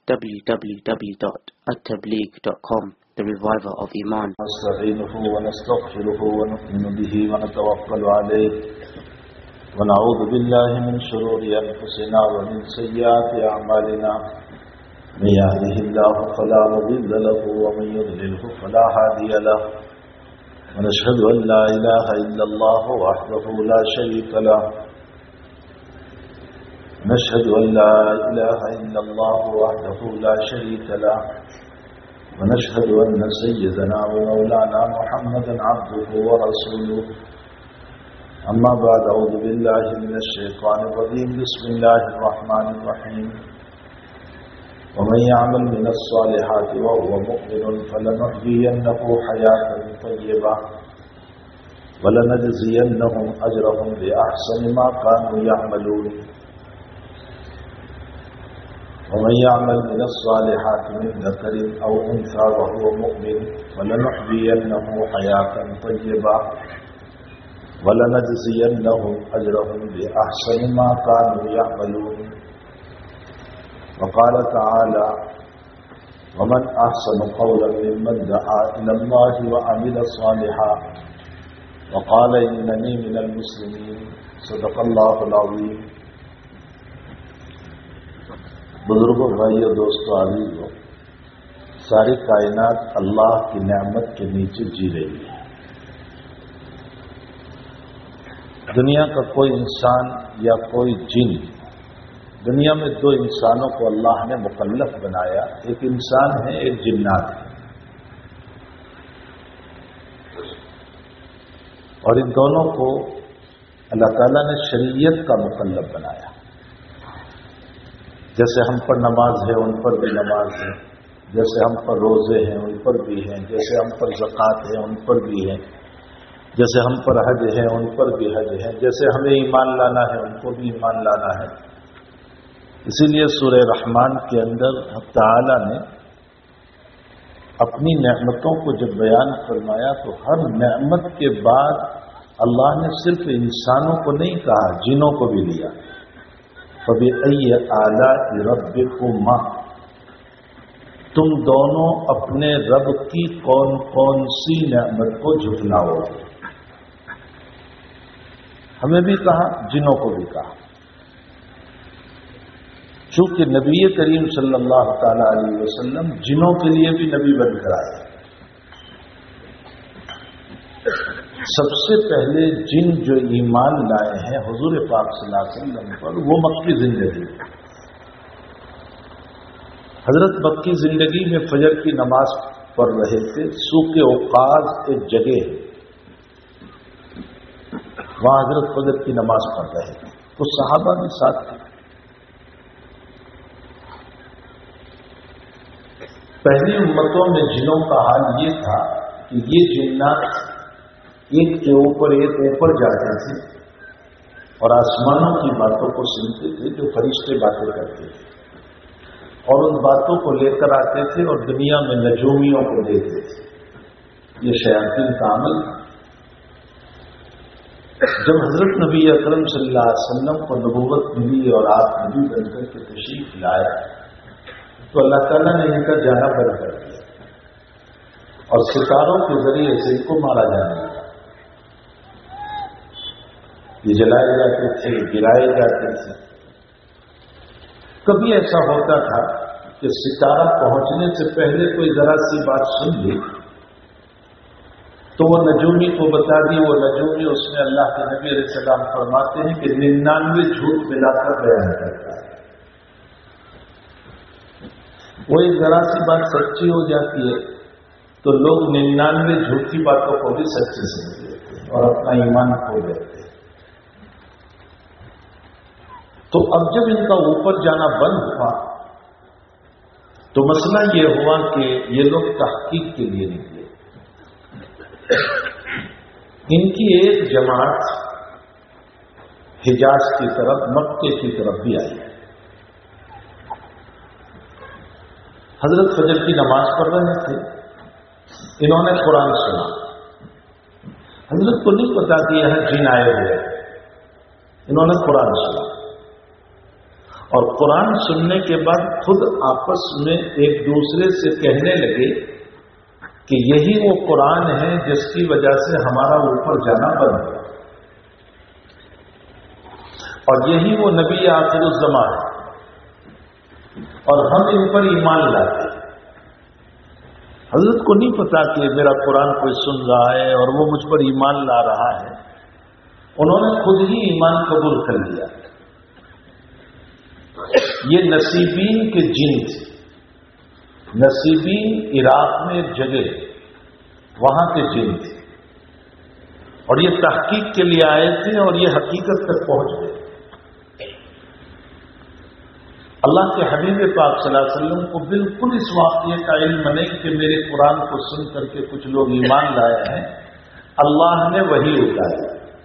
www.attableek.com, the reviver of Iman. نستعينه ونستغفره ونؤمن به ونتوكل عليه ونعوذ بالله من شرور أنفسنا ومن سيئات أعمالنا من يهده الله فلا مضل له ومن يضلله فلا هادي له ونشهد أن لا إله إلا الله وحده لا شريك له نشهد أن لا إله إلا الله وحده لا شريك له ونشهد أن سيدنا ومولانا محمدا عبده ورسوله أما بعد أعوذ بالله من الشيطان الرجيم بسم الله الرحمن الرحيم ومن يعمل من الصالحات وهو مؤمن فلنحيينه حياة طيبة ولنجزينهم أجرهم بأحسن ما كانوا يعملون ومن يعمل من الصالحات من ذكر أو أنثى وهو مؤمن فلنحيينه حياة طيبة ولنجزينهم أجرهم بأحسن ما كانوا يعملون وقال تعالى ومن أحسن قولا ممن دعا إلى الله وعمل صالحا وقال إنني من المسلمين صدق الله العظيم. بزرگوں، بھائیوں، دوستوں، عزیزوں، ساری کائنات اللہ کی نعمت کے نیچے جی رہی ہے. دنیا کا کوئی انسان یا کوئی جن، دنیا میں دو انسانوں کو اللہ نے مکلف بنایا، ایک انسان ہے، ایک جنات ہے، اور ان دونوں کو اللہ تعالیٰ نے شریعت کا مکلف بنایا. جیسے ہم پر نماز ہے ان پر بھی نماز ہے، جیسے ہم پر روزے ہیں ان پر بھی ہیں، جیسے ہم پر زکوٰۃ ہے ان پر بھی ہے، جیسے ہم پر حج ہے ان پر بھی حج ہے، جیسے ہمیں ایمان لانا ہے ان کو بھی ایمان لانا ہے. اسی لیے سورہ رحمان کے اندر حق تعالی نے اپنی نعمتوں کو جب بیان فرمایا تو ہر نعمت کے بعد اللہ نے صرف انسانوں کو نہیں کہا، جنوں کو بھی لیا. فَبِأَيِّ آلَاءِ رَبِّكُمَا، تم دونوں اپنے رب کی کون کون سی نعمت کو جھٹلاؤ. ہمیں بھی کہا، جنوں کو بھی کہا. چونکہ نبی کریم صلی اللہ تعالی علیہ وسلم جنوں کے لیے بھی نبی بن کر آئے. سب سے پہلے جن جو ایمان لائے ہیں حضور پاک صلی اللہ علیہ وسلم پر، وہ مکی زندگی. حضرت مکی زندگی میں فجر کی نماز پڑھ رہے تھے. سوق اوقاز ایک جگہ ہے، وہاں حضرت فجر کی نماز پڑھ رہے تھے، تو صحابہ بھی ساتھ تھے. پہلی امتوں میں جنوں کا حال یہ تھا کہ یہ جنات ایک کے اوپر ایک اوپر جاتے تھے اور آسمانوں کی باتوں کو سنتے تھے جو فرشتے باتیں کرتے تھے، اور ان باتوں کو لے کر آتے تھے اور دنیا میں نجومیوں کو دیتے تھے. یہ شیاطین کا عمل تھا. جب حضرت نبی اکرم صلی اللہ علیہ وسلم کو نبوت ملی اور آپ نبی بن کر کے تشریف لائے تو اللہ تعالیٰ نے ان کا جانا بند کر دیا اور ستاروں کے ذریعے سے ان کو مارا جانے لگا. یہ جلائے جاتے تھے، گرائے جاتے تھے. کبھی ایسا ہوتا تھا کہ ستارہ پہنچنے سے پہلے کوئی ذرا سی بات سن لی تو وہ نجومی کو بتا دی. وہ نجومی اس میں اللہ کے نبی علیہ السلام فرماتے ہیں کہ 99 جھوٹ ملا کر بیان کرتا ہے. وہی ذرا سی بات سچی ہو جاتی ہے تو لوگ 99 جھوٹی باتوں کو بھی سچی سمجھ لیتے ہیں اور اپنا ایمان کھو دیتے ہیں. تو اب جب ان کا اوپر جانا بند ہوا تو مسئلہ یہ ہوا کہ یہ لوگ تحقیق کے لیے نکلے. ان کی ایک جماعت حجاز کی طرف، مکے کی طرف بھی آئی. حضرت فجر کی نماز پڑھ رہے تھے، انہوں نے قرآن سنا. حضرت کو نہیں پتا کہ یہاں جن آئے ہوئے، انہوں نے قرآن سنا اور قرآن سننے کے بعد خود آپس میں ایک دوسرے سے کہنے لگے کہ یہی وہ قرآن ہے جس کی وجہ سے ہمارا اوپر جانا بند ہوا، اور یہی وہ نبی آخر الزمان ہے، اور ہم ان پر ایمان لاتے۔ حضرت کو نہیں پتا کہ میرا قرآن کوئی سن رہا ہے اور وہ مجھ پر ایمان لا رہا ہے، انہوں نے خود ہی ایمان قبول کر لیا۔ یہ نصیبین کے جن تھے، نصیبین عراق میں ایک جگہ وہاں کے جن تھے، اور یہ تحقیق کے لیے آئے تھے اور یہ حقیقت تک پہنچ گئے۔ اللہ کے حبیب پاک صلی اللہ علیہ وسلم کو بالکل اس واقعے کا علم نہیں کہ میرے قرآن کو سن کر کے کچھ لوگ ایمان لائے ہیں۔ اللہ نے وحی اتاری،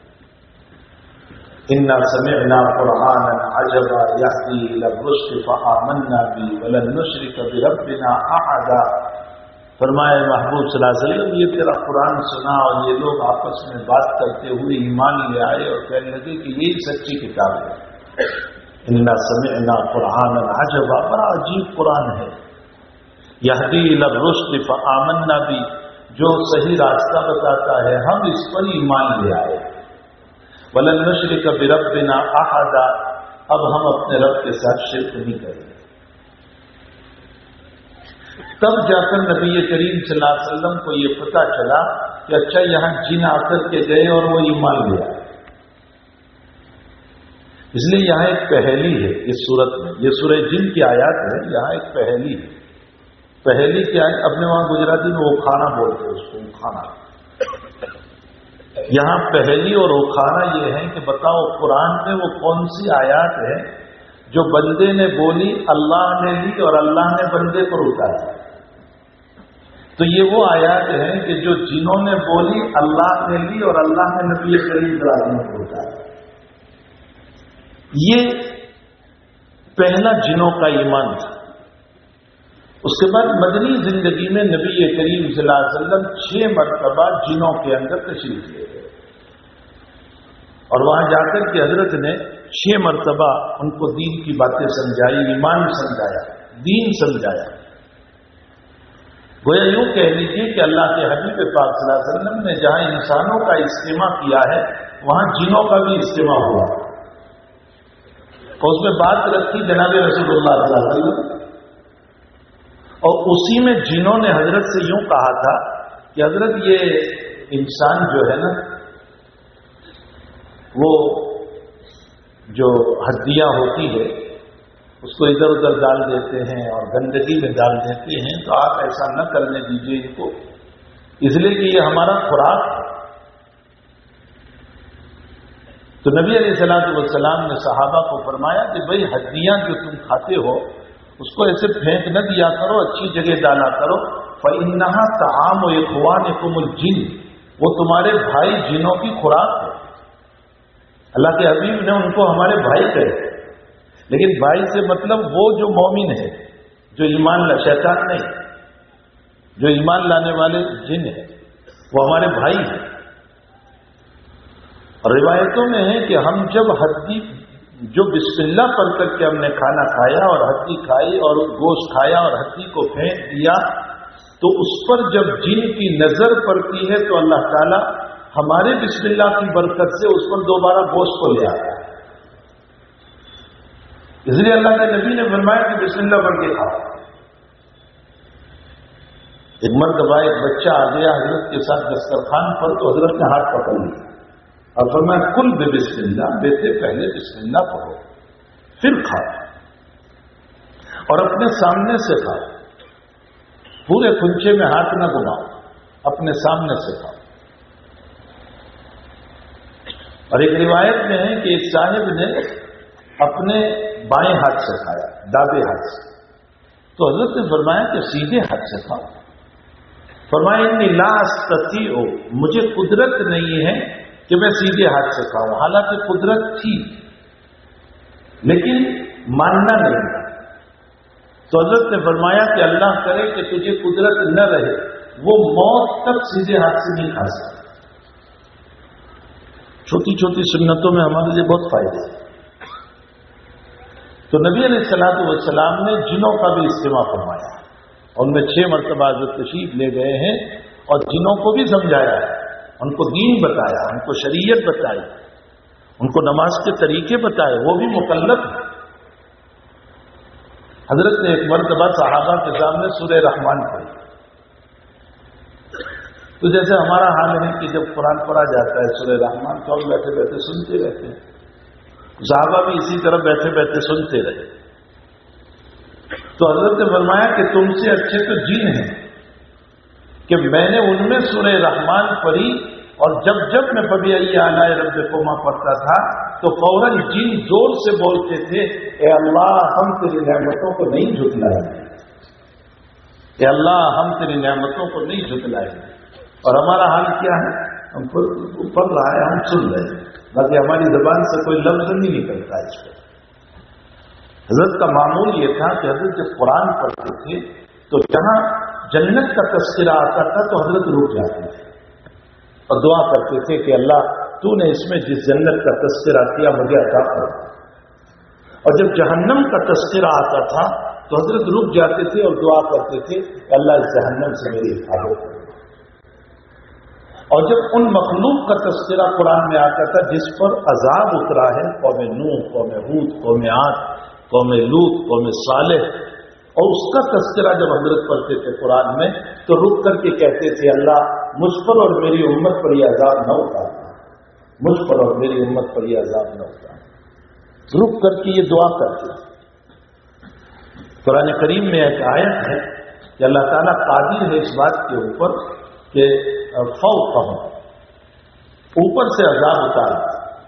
اِنَّا سَمِعْنَا قُرْآنًا عَجَبًا يَهْدِي إِلَى الرُّشْدِ فَآمَنَّا بِهِ وَلَن نُّشْرِكَ بِرَبِّنَا أَحَدًا۔ فرمائے محبوب صلی اللہ علیہ وسلم، یہ تیرا قرآن سنا اور یہ لوگ آپس میں بات کرتے ہوئے ایمان لے آئے اور کہنے لگے کہ یہی سچی کتاب ہے۔ اِنَّا سَمِعْنَا قُرْآنًا عَجَبًا، بڑا عجیب قرآن ہے، يَهْدِي إِلَى الرُّشْدِ فَآمَنَّا بِهِ، جو صحیح راستہ بتاتا ہے، ہم اس پر ایمان لے آئے۔ وَلَن نُّشْرِكَ بِرَبِّنَا أَحَدًا، اب ہم اپنے رب کے ساتھ شرک نہیں کریں گے۔ تب جا کر نبی کریم صلی اللہ علیہ وسلم کو یہ پتہ چلا کہ اچھا یہاں جن آ کر کے گئے اور وہ ایمان لے آئے۔ اس لیے یہاں ایک پہلی ہے اس صورت میں، یہ سورہ جن کی آیات ہے، یہاں ایک پہلی ہے۔ پہلی کیا ہے؟ اپنے وہاں گجراتی میں وہ کھانا بولتے ہیں، اس کو کھانا۔ یہاں پہلی اور اخانا یہ ہے کہ بتاؤ قرآن میں وہ کون سی آیات ہے جو بندے نے بولی، اللہ نے لی اور اللہ نے بندے پر اتارا۔ تو یہ وہ آیات ہیں کہ جو جنہوں نے بولی اللہ نے لی اور اللہ نے نبی کریم صلی اللہ علیہ وسلم پر اتارا۔ یہ پہلا جنوں کا ایمان تھا۔ اس کے بعد مدنی زندگی میں نبی کریم صلی اللہ علیہ وسلم 6 مرتبہ جنوں کے اندر تشریف لے گئے، اور وہاں جا کر کے حضرت نے 6 مرتبہ ان کو دین کی باتیں سمجھائی، ایمان سمجھایا، دین سمجھایا۔ گویا یوں کہہ لیجیے کہ اللہ کے حبیب پاک صلی اللہ علیہ وسلم نے جہاں انسانوں کا اجتماع کیا ہے وہاں جنوں کا بھی اجتماع ہوا، اور اس میں بات رکھی جناب رسول اللہ صلی اللہ علیہ وسلم، اور اسی میں جنہوں نے حضرت سے یوں کہا تھا کہ حضرت یہ انسان جو ہے نا، وہ جو ہڈیاں ہوتی ہے اس کو ادھر ادھر ڈال دیتے ہیں اور گندگی میں ڈال دیتے ہیں، تو آپ ایسا نہ کرنے دیجیے ان کو، اس لیے کہ یہ ہمارا خوراک ہے۔ تو نبی علیہ الصلوۃ والسلام نے صحابہ کو فرمایا کہ بھئی ہڈیاں جو تم کھاتے ہو اس کو ایسے پھینک نہ دیا کرو، اچھی جگہ ڈالا کرو۔ فَإِنَّهَا طَعَامُ إِخْوَانِكُمُ الْجِنِّ، وہ تمہارے بھائی جنوں کی خوراک ہے۔ اللہ کے حبیب نے ان کو ہمارے بھائی کہے، لیکن بھائی سے مطلب وہ جو مومن ہے، جو ایمان لا، شیطان نہیں، جو ایمان لانے والے جن ہیں وہ ہمارے بھائی ہیں۔ اور روایتوں میں ہے کہ ہم جب ہڈی جو بسم اللہ پڑھ کر کے ہم نے کھانا کھایا اور ہڈی کھائی اور گوشت کھایا اور ہڈی کو پھینک دیا، تو اس پر جب جن کی نظر پڑتی ہے تو اللہ تعالیٰ ہمارے بسم اللہ کی برکت سے اس پر دوبارہ گوشت کو لے آتا ہے۔ اس لیے اللہ کے نبی نے فرمایا کہ بسم اللہ پڑھ کے کھاؤ۔ ایک مرتبہ ایک بچہ آ گیا حضرت کے ساتھ دسترخوان پر، تو حضرت نے ہاتھ پکڑ لیا اور فرمایا کل بسم اللہ، بیٹے پہلے بسم اللہ پڑھو پھر کھاؤ، اور اپنے سامنے سے کھاؤ، پورے کھنچے میں ہاتھ نہ گھماؤ، اپنے سامنے سے کھاؤ۔ اور ایک روایت میں ہے کہ ایک صاحب نے اپنے بائیں ہاتھ سے کھایا، دابے ہاتھ سے، تو حضرت نے فرمایا کہ سیدھے ہاتھ سے کھاؤ۔ فرمایا انی لا استطیع، مجھے قدرت نہیں ہے کہ میں سیدھے ہاتھ سے کھاؤں، حالانکہ قدرت تھی لیکن ماننا نہیں تھا۔ تو حضرت نے فرمایا کہ اللہ کرے کہ تجھے قدرت نہ رہے، وہ موت تک سیدھے ہاتھ سے نہیں کھا سکتا۔ چھوٹی چھوٹی سنتوں میں ہمارے لیے بہت فائدے ہیں۔ تو نبی علیہ الصلوۃ والسلام نے جنوں کا بھی اجتماع فرمایا، ان میں 6 مرتبہ حضرت تشریف لے گئے ہیں اور جنوں کو بھی سمجھایا ہے، ان کو دین بتایا، ان کو شریعت بتائی، ان کو نماز کے طریقے بتائے، وہ بھی مکلف ہیں۔ حضرت نے ایک مرتبہ صحابہ کے سامنے سورہ رحمان پڑھی، تو جیسے ہمارا حال ہے کہ جب قرآن پڑھا جاتا ہے سورہ رحمان تو ہم بیٹھے بیٹھے سنتے رہتے ہیں، صحابہ بھی اسی طرح بیٹھے بیٹھے سنتے رہے۔ تو حضرت نے فرمایا کہ تم سے اچھے تو جن ہیں کہ میں نے ان میں سورہ رحمان پڑھی، اور جب جب میں فبأي آلاء ربكما پڑھتا تھا تو فوراً جن زور سے بولتے تھے، اے اللہ ہم تیری نعمتوں کو نہیں جھٹلائیں گے، اے اللہ ہم تیری نعمتوں کو نہیں جھٹلائیں گے۔ اور ہمارا حال کیا ہے؟ ہم پڑھ رہا ہے، ہم سن رہے ہیں، باقی ہماری زبان سے کوئی لفظ نہیں نکلتا اس پہ۔ حضرت کا معمول یہ تھا کہ حضرت جب قرآن پڑھتے تھے تو جہاں جنت کا تذکرہ آتا تھا تو حضرت رک جاتے تھے اور دعا کرتے تھے کہ اللہ تو نے اس میں جس جنت کا تذکرہ کیا مجھے عطا کر۔ اور جب جہنم کا تذکرہ آتا تھا تو حضرت رک جاتے تھے اور دعا کرتے تھے کہ اللہ اس جہنم سے میری حفاظت کرے۔ اور جب ان مخلوق کا تذکرہ قرآن میں آتا تھا جس پر عذاب اترا ہے، قوم نوح، قوم ہود، قوم عاد، قوم لوط، قوم صالح، اور اس کا تذکرہ جب حضرت پڑھتے تھے قرآن میں تو رک کر کے کہتے تھے اللہ مجھ پر اور میری امت پر یہ عذاب نہ اتارنا، مجھ پر اور میری امت پر یہ عذاب نہ اتارنا، رک کر کے یہ دعا کرتے۔ قرآن کریم میں ایک آیت ہے کہ اللہ تعالیٰ قادر ہے اس بات کے اوپر کہ فوقہم، اوپر سے عذاب اتارا،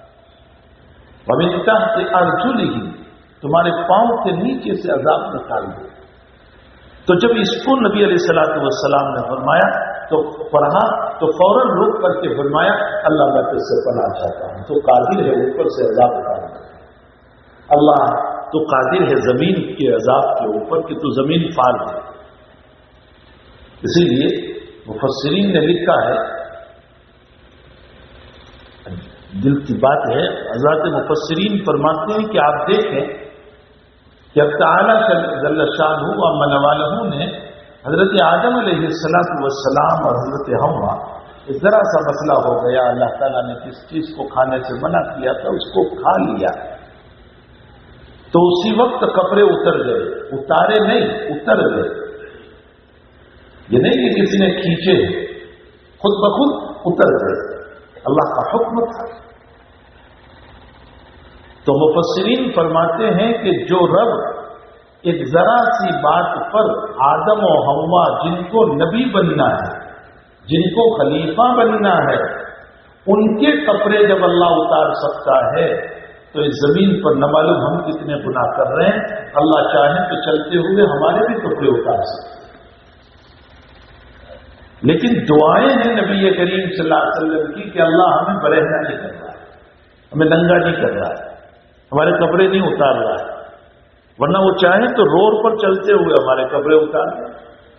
ومن تحت ارجلہم، تمہارے پاؤں کے نیچے سے عذاب نکال دو۔ تو جب اس کو نبی علیہ الصلوۃ والسلام نے فرمایا تو پڑھا تو فوراً رک کر کے فرمایا اللہ میں تجھ سے پناہ چاہتا ہوں، تو قادر ہے اوپر سے عذاب اتارنے، اللہ تو قادر ہے زمین کے عذاب کے اوپر کہ تو زمین فار دے۔ اسی لیے مفسرین نے لکھا ہے، دل کی بات ہے، حضرات مفسرین فرماتے ہیں کہ آپ دیکھیں کہ اب تعالیٰ جل شانہ و من والہ نے حضرت آدم علیہ السلام اور حضرت حوا، ذرا سا مسئلہ ہو گیا، اللہ تعالیٰ نے کس چیز کو کھانے سے منع کیا تھا اس کو کھا لیا، تو اسی وقت کپڑے اتر گئے، اتارے نہیں اتر گئے، یہ نہیں کہ کسی نے کھینچے، خود بخود اتر گئے، اللہ کا حکم تھا۔ تو مفسرین فرماتے ہیں کہ جو رب ایک ذرا سی بات پر آدم و حوا جن کو نبی بننا ہے، جن کو خلیفہ بننا ہے، ان کے کپڑے جب اللہ اتار سکتا ہے تو اس زمین پر نہ معلوم ہم کتنے گناہ کر رہے ہیں، اللہ چاہے تو چلتے ہوئے ہمارے بھی کپڑے اتار سکتے۔ لیکن دعائیں ہیں نبی کریم صلی اللہ علیہ وسلم کی کہ اللہ ہمیں برہنہ نہیں کر رہا ہے، ہمیں ننگا نہیں کر رہا ہے، ہمارے کپڑے نہیں اتار رہا ہے، ورنہ وہ چاہیں تو روڈ پر چلتے ہوئے ہمارے کپڑے اتار دیں۔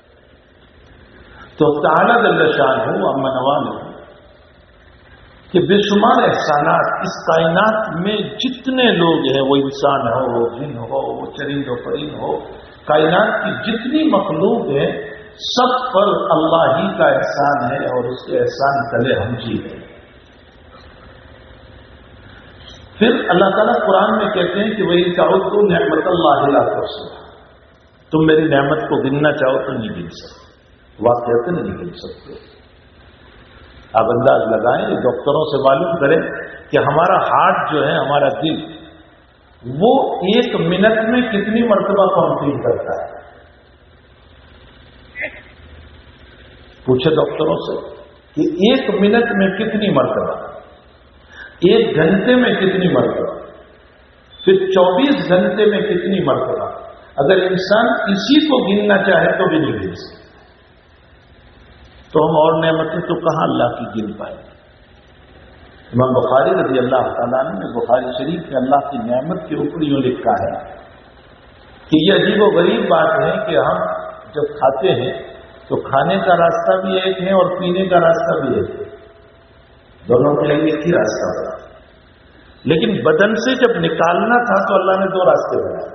تو تعالیٰ جل شانہ و من والہ کہ بے شمار احسانات اس کائنات میں جتنے لوگ ہیں، وہ انسان ہو، وہ جن ہو، وہ چرند و پرند ہو، کائنات کی جتنی مخلوق ہے سب پر اللہ ہی کا احسان ہے، اور اس کے احسان تلے ہم جی ہیں۔ پھر اللہ تعالیٰ قرآن میں کہتے ہیں کہ وَإِن تَعُدُّوا نِعْمَتَ اللَّهِ لَا تُحْصُوهَا، تم میری نعمت کو گننا چاہو تو نہیں گن سکتے، واقعات نہیں گن سکتے۔ آپ انداز لگائیں، ڈاکٹروں سے معلوم کریں کہ ہمارا ہارٹ جو ہے، ہمارا دل، وہ 1 منٹ میں کتنی مرتبہ پمپنگ کرتا ہے، پوچھے ڈاکٹروں سے کہ 1 منٹ میں کتنی مرتبہ، 1 گھنٹے میں کتنی مرتبہ، پھر 24 گھنٹے میں کتنی مرتبہ۔ اگر انسان اسی کو گننا چاہے تو بھی نہیں گن سکتا، تو ہم اور نعمتیں تو کہاں اللہ کی گن پائیں۔ امام بخاری رضی اللہ تعالیٰ نے بخاری شریف میں اللہ کی نعمت کے اوپر یوں لکھا ہے کہ یہ عجیب و غریب بات ہے کہ ہم جب کھاتے ہیں تو کھانے کا راستہ بھی ایک ہے اور پینے کا راستہ بھی ایک ہے، دونوں کے لیے ایک ہی راستہ ہوتا ہے۔ لیکن بدن سے جب نکالنا تھا تو اللہ نے 2 راستے بنائے.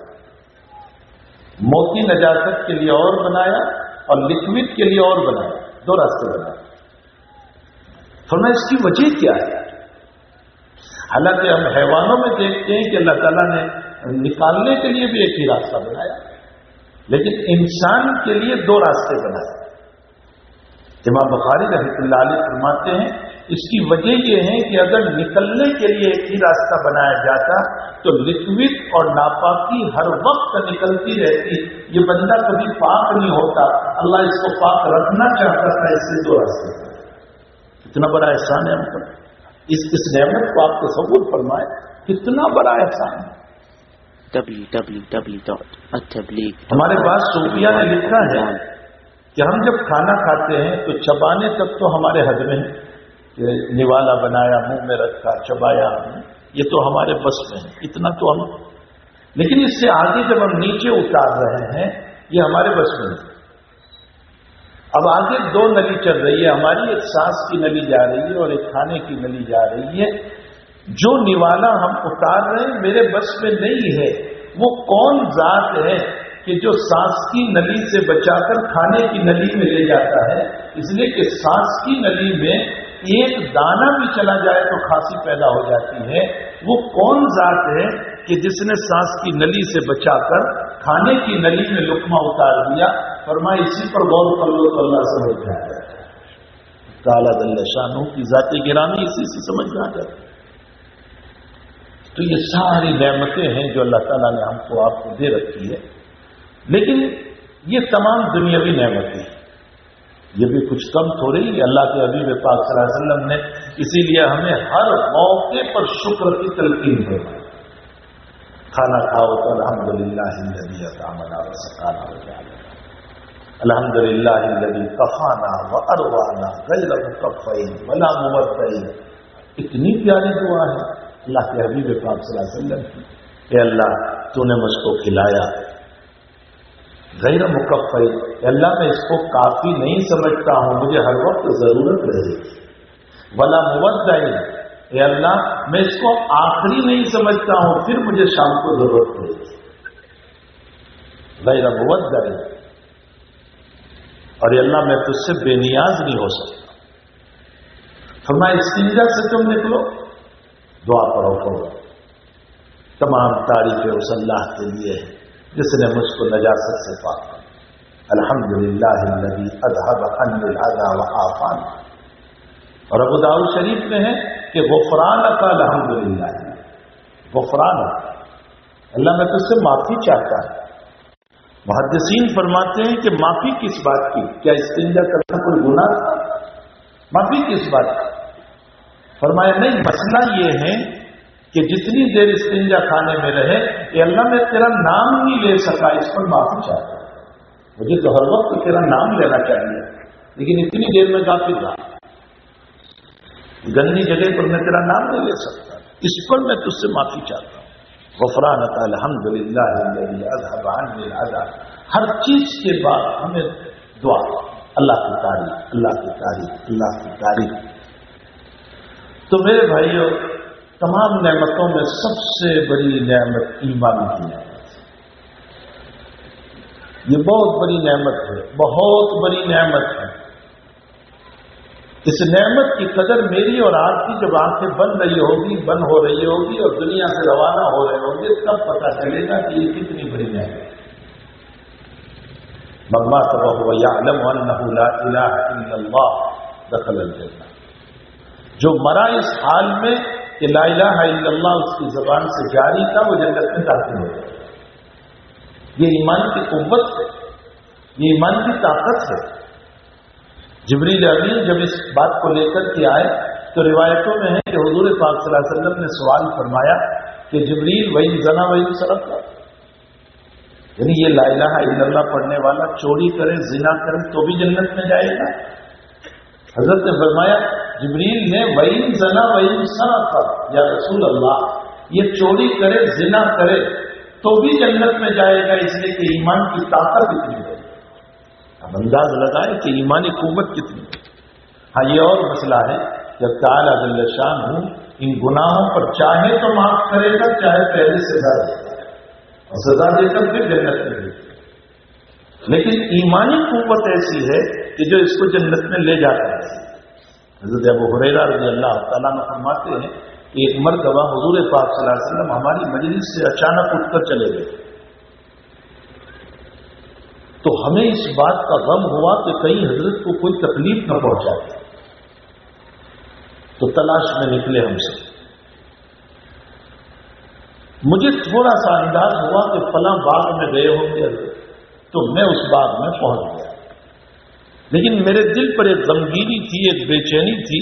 موتی نجاست کے لیے اور بنایا اور لکوڈ کے لیے اور بنایا. 2 راستے بنائے. فرمایا اس کی وجہ کیا ہے؟ حالانکہ ہم حیوانوں میں دیکھتے ہیں کہ اللہ تعالیٰ نے نکالنے کے لیے بھی ایک ہی راستہ بنایا، لیکن انسان کے لیے 2 راستے بنائے. امام بخاری رحمۃ اللہ علیہ فرماتے ہیں اس کی وجہ یہ ہے کہ اگر نکلنے کے لیے ایک ہی راستہ بنایا جاتا تو لکوڈ اور ناپاکی ہر وقت نکلتی رہتی. یہ بندہ کبھی پاک نہیں ہوتا. اللہ اس کو پاک رکھنا چاہتا تھا، اس سے 2 راستے. اتنا بڑا احسان ہے ہم پر. اس نعمت کو آپ تصور فرمائے، کتنا بڑا احسان ہے. www.attableek.com. ہمارے پاس صوفیہ نے لکھا ہے کہ ہم جب کھانا کھاتے ہیں تو چبانے تک تو ہمارے حد میں ہے کہ نوالا بنایا، منہ میں رکھا، چبایا، یہ تو ہمارے بس میں ہے، اتنا تو ہم. لیکن اس سے آگے جب ہم نیچے اتار رہے ہیں یہ ہمارے بس میں ہے. اب آگے 2 نلی چل رہی ہے ہماری، ایک سانس کی نلی جا رہی ہے اور ایک کھانے کی نلی جا رہی ہے. جو نوالا ہم اتار رہے ہیں میرے بس میں نہیں ہے. وہ کون ذات ہے کہ جو سانس کی نلی سے بچا کر کھانے کی نلی میں لے جاتا ہے؟ اس لیے کہ سانس کی نلی میں ایک دانہ بھی چلا جائے تو کھانسی پیدا ہو جاتی ہے. وہ کون ذات ہے کہ جس نے سانس کی نلی سے بچا کر کھانے کی نلی میں لقمہ اتار دیا؟ فرمایا اسی پر غور کر لو تو اللہ سمجھ میں آ جاتا ہے. تعالیٰ جل شانہ کی ذات گرامی اسی سے سمجھ میں آ جاتی ہے. تو یہ ساری نعمتیں ہیں جو اللہ تعالیٰ نے ہم کو آپ کو دے رکھی ہے. لیکن یہ تمام دنیاوی نعمتیں ہیں، یہ بھی کچھ کم تھوڑی. اللہ کے حبیب پاک صلی اللہ علیہ وسلم نے اسی لیے ہمیں ہر موقع پر شکر کی تلقین فرمائی. کھانا کھاؤ تو الحمدللہ الذی اطعمنا وسقانا وجعلنا، الحمدللہ الذی کفانا واروانا غیر مکفین ولا مودعین. اتنی پیاری دعا ہے اللہ کے حبیب پاک صلی اللہ علیہ وسلم کی. اے اللہ تو نے مجھ کو کھلایا، غیر مکفی، اللہ میں اس کو کافی نہیں سمجھتا ہوں، مجھے ہر وقت ضرورت رہے گی. ولا مودعین، اے اللہ میں اس کو آخری نہیں سمجھتا ہوں، پھر مجھے شام کو ضرورت رہے گی. غیر مودعین، اور اے اللہ میں تجھ سے بے نیاز نہیں ہو سکتا. فرمایا استنجا سے تم نکلو، دعا پڑھو. تمام تعریفیں اس اللہ کے لیے ہے جس نے مجھ کو نجاست سے پاک کیا. الحمدللہ الذی اذھب عنی الاذی وعافانی. اور ابو داؤد شریف میں ہے کہ غفرانک الحمدللہ، غفرانک، اللہ میں تجھ سے معافی چاہتا ہے. محدثین فرماتے ہیں کہ معافی کس بات کی؟ کیا استنجا کرنا کوئی گناہ تھا؟ معافی کس بات کی؟ فرمایا نہیں، مسئلہ یہ ہے کہ جتنی دیر استنجا کھانے میں رہے، اے اللہ میں تیرا نام نہیں لے سکا، اس پر معافی چاہتا ہوں. مجھے تو ہر وقت تیرا نام لینا چاہیے، لیکن اتنی دیر میں غافل رہا، گندی جگہ پر میں تیرا نام نہیں لے سکتا، اس پر میں تجھ سے معافی چاہتا ہوں. غفرانک الحمدللہ الذی اذھب عنی الاذی. ہر چیز کے بعد ہمیں دعا، اللہ کی تعریف، اللہ کی تعریف، اللہ کی تعریف. تو میرے بھائیوں، تمام نعمتوں میں سب سے بڑی نعمت ایمان کی نعمت. یہ بہت بڑی نعمت ہے، بہت بڑی نعمت ہے. اس نعمت کی قدر میری اور آپ کی جب آنکھیں بن رہی ہوگی، بند ہو رہی ہوگی اور دنیا سے روانہ ہو رہے ہوں گے، تب پتہ چلے گا کہ یہ کتنی بڑی نعمت ہے. من مات وهو يعلم انه لا اله الا الله دخل الجنہ. جو مرا اس حال میں کہ لا الہ الا اللہ اس کی زبان سے جاری تھا، وہ جنت میں داخل ہو گیا. یہ ایمان کی قوت ہے، یہ ایمان کی طاقت ہے. جبریل امین جب اس بات کو لے کر کے آئے تو روایتوں میں ہے کہ حضور پاک صلی اللہ علیہ وسلم نے سوال فرمایا کہ جبریل وہی زنا وہی سرق، یعنی یہ لا الہ الا اللہ پڑھنے والا چوری کرے، زنا کرے تو بھی جنت میں جائے گا؟ حضرت نے فرمایا جبریل نے وہی زنا وہی سرق، یا رسول اللہ یہ چوری کرے، زنا کرے تو بھی جنت میں جائے گا، اس لیے کہ ایمان کی طاقت اتنی ہے. اب انداز لگائیں کہ ایمانی قوت کتنی ہے. ہاں یہ اور مسئلہ ہے جب تعالیٰ جل شانہ ان گناہوں پر چاہے تو معاف کرے گا، چاہے پہلے سزا دے گا، اور سزا دے کر پھر جنت میں دے گا۔ لیکن ایمانی قوت ایسی ہے کہ جو اس کو جنت میں لے جاتا ہے۔ حضرت ابو ہریرہ رضی اللہ تعالیٰ عنہ فرماتے ہیں کہ ایک مرتبہ حضور پاک صلی اللہ علیہ وسلم ہماری مجلس سے اچانک اٹھ کر چلے گئے، تو ہمیں اس بات کا غم ہوا کہ کہیں حضرت کو کوئی تکلیف نہ پہنچائے، تو تلاش میں نکلے ہم سے۔ مجھے تھوڑا سا انداز ہوا کہ فلاں باغ میں گئے ہوں گے، تو میں اس باغ میں پہنچ گیا، لیکن میرے دل پر ایک غمگینی تھی، ایک بے چینی تھی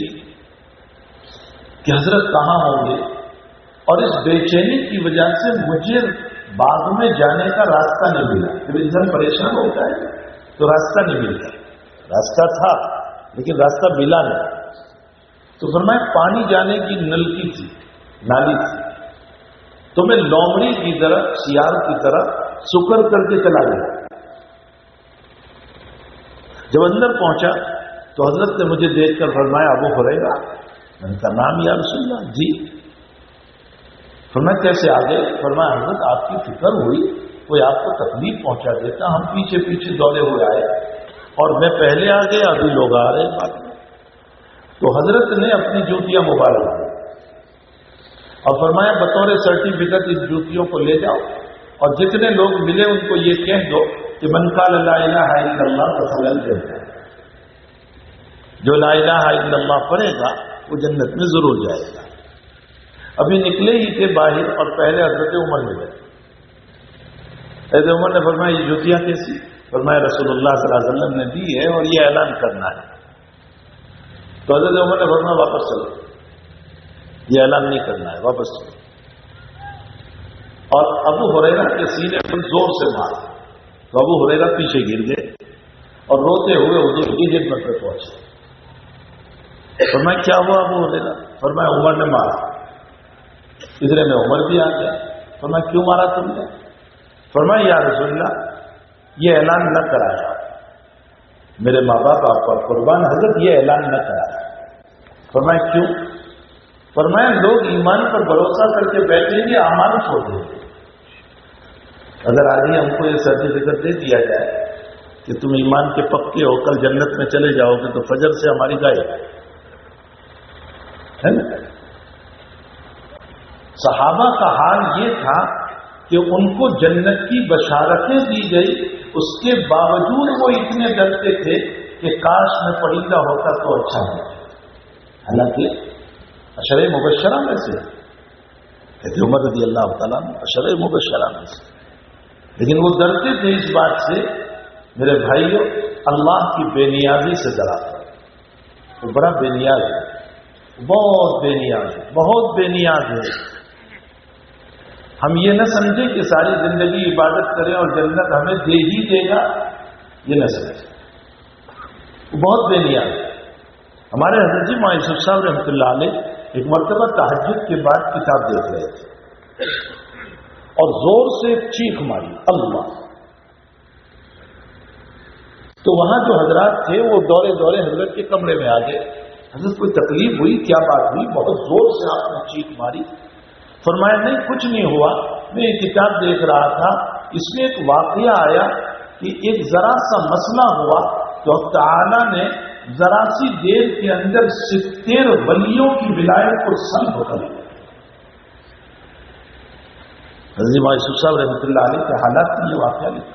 کہ حضرت کہاں ہوں گے، اور اس بے چینی کی وجہ سے مجھے باغ میں جانے کا راستہ نہیں ملا۔ جب انسان پریشان ہوتا ہے تو راستہ نہیں ملتا، راستہ تھا لیکن راستہ ملا نہیں، تو فرمایا پانی جانے کی نلکی تھی، نالی تھی، تو میں لومڑی کی طرح، سیار کی طرح سکر کر کے چلا گیا۔ جب اندر پہنچا تو حضرت نے مجھے دیکھ کر فرمایا ابو ہریرہ، میں نے کہا نام یا رسول اللہ؟ جی۔ فرمایا کیسے آگے؟ فرمایا حضرت آپ کی فکر ہوئی کوئی آپ کو تکلیف پہنچا دیتا، ہم پیچھے پیچھے دوڑے ہوئے آئے اور میں پہلے آ گیا، ابھی لوگ آ رہے ہیں بعد میں۔ تو حضرت نے اپنی جوتیاں مبارک دی اور فرمایا بطور سرٹیفکیٹ اس جوتیوں کو لے جاؤ، اور جتنے لوگ ملے ان کو یہ کہہ دو کہ من قال لا الہ الا اللہ دخل الجنہ، جو لا الہ الا اللہ پڑھے گا وہ جنت میں ضرور جائے گا۔ ابھی نکلے ہی تھے باہر اور پہلے حضرت عمر ملے۔ حضرت عمر نے فرمایا یہ جوتیاں کیسی؟ فرمایا رسول اللہ صلی اللہ علیہ وسلم نے دی ہے اور یہ اعلان کرنا ہے۔ تو حضرت عمر نے فرمایا واپس چلو، یہ اعلان نہیں کرنا ہے، واپس چلو۔ اور ابو ہریرہ کے سینے پر زور سے مارا تو ابو ہریرہ پیچھے گر گئے اور روتے ہوئے حضور کی خدمت پہ پہنچے۔ فرمایا کیا ہوا ابو ہریرہ؟ فرمایا عمر نے مارا۔ ادھر میں عمر بھی آ گیا۔ فرمایا کیوں مارا تم نے؟ فرمایا یا رسول اللہ یہ اعلان نہ کرایا، میرے ماں باپ آپ پر قربان، حضرت یہ اعلان نہ کرایا۔ فرمایا کیوں؟ فرمایا لوگ ایمان پر بھروسہ کر کے بیٹھیں گے، اعمال چھوڑ دیں گے۔ اگر آج ہی ہم کو یہ سرٹیفکیٹ دے دیا جائے کہ تم ایمان کے پکے ہو، کل جنت میں چلے جاؤ گے، تو فجر سے ہماری گائے ہے نا۔ صحابہ کا حال یہ تھا کہ ان کو جنت کی بشارتیں دی گئی، اس کے باوجود وہ اتنے ڈرتے تھے کہ کاش میں پرندہ ہوتا تو اچھا ہے۔ حالانکہ عشرہ مبشرہ میں سے حضرت عمر رضی اللہ تعالیٰ عشرہ مبشرہ میں سے، لیکن وہ ڈرتے تھے اس بات سے۔ میرے بھائیوں، اللہ کی بے نیازی سے ڈرا تھا، وہ بڑا بے نیاز ہے، بہت بے نیاز ہے، بہت بے نیاز ہے۔ ہم یہ نہ سمجھیں کہ ساری زندگی عبادت کریں اور جنت ہمیں دے ہی دے گا، یہ نہ سمجھیں، وہ بہت بے نیاز ہے۔ ہمارے حضرت جی ماں یوسف صاحب رحمۃ اللہ علیہ ایک مرتبہ تہجد کے بعد کتاب دیکھ رہے تھے اور زور سے چیخ ماری اللہ، تو وہاں جو حضرات تھے وہ دورے دورے حضرت کے کمرے میں آ گئے۔ حضرت کوئی تکلیف ہوئی؟ کیا بات ہوئی؟ بہت زور سے آپ نے چیخ ماری۔ فرمایا نہیں کچھ نہیں ہوا، میں یہ کتاب دیکھ رہا تھا، اس میں ایک واقعہ آیا کہ ایک ذرا سا مسئلہ ہوا تو تعالیٰ نے ذرا سی دیر کے اندر 70 ولیوں کی ولایت کو سلب کر دیا۔ حضرت یوسف صاحب رحمۃ اللہ علیہ کے حالات میں یہ واقعہ لکھا،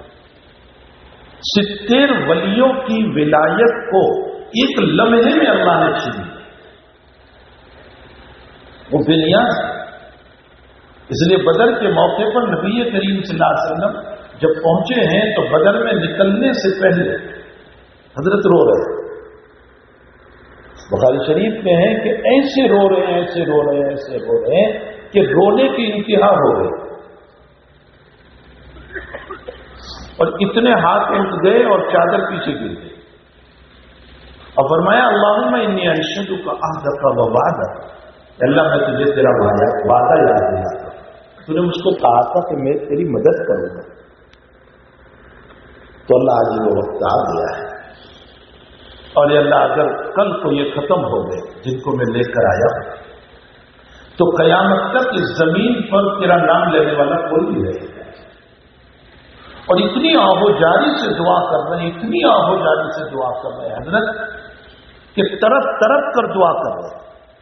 70 ولیوں کی ولایت کو ایک لمحے میں اللہ نے چھین لیا۔ وہ بے نیاز ہے۔ اس لیے بدر کے موقع پر نبی کریم صلی اللہ علیہ وسلم جب پہنچے ہیں تو بدر میں نکلنے سے پہلے حضرت رو رہے ہیں۔ بخاری شریف میں ہے کہ ایسے رو رہے ہیں، ایسے رو رہے ہیں، ایسے رو رہے ہیں کہ رونے کی انتہا ہو گئی، اور اتنے ہاتھ اٹھ گئے اور چادر پیچھے گر گئی، اور فرمایا اللہم انی انشدک عہدک و وعدک، اللہ میں تجھے تیرا وعدہ یاد دلاتا ہوں، تو نے مجھ کو کہا تھا کہ میں تیری مدد کروں گا، تو اللہ آج وہ وقت آ گیا ہے، اور یہ اللہ اگر کل کو یہ ختم ہو گئے جن کو میں لے کر آیا ہوں، تو قیامت تک اس زمین پر تیرا نام لینے والا کوئی نہیں رہے گا. اور اتنی آہو جاری سے دعا کر رہے ہیں، اتنی آہو جاری سے دعا کر رہے ہیں حضرت کہ تڑپ تڑپ کر دعا کر رہے ہیں.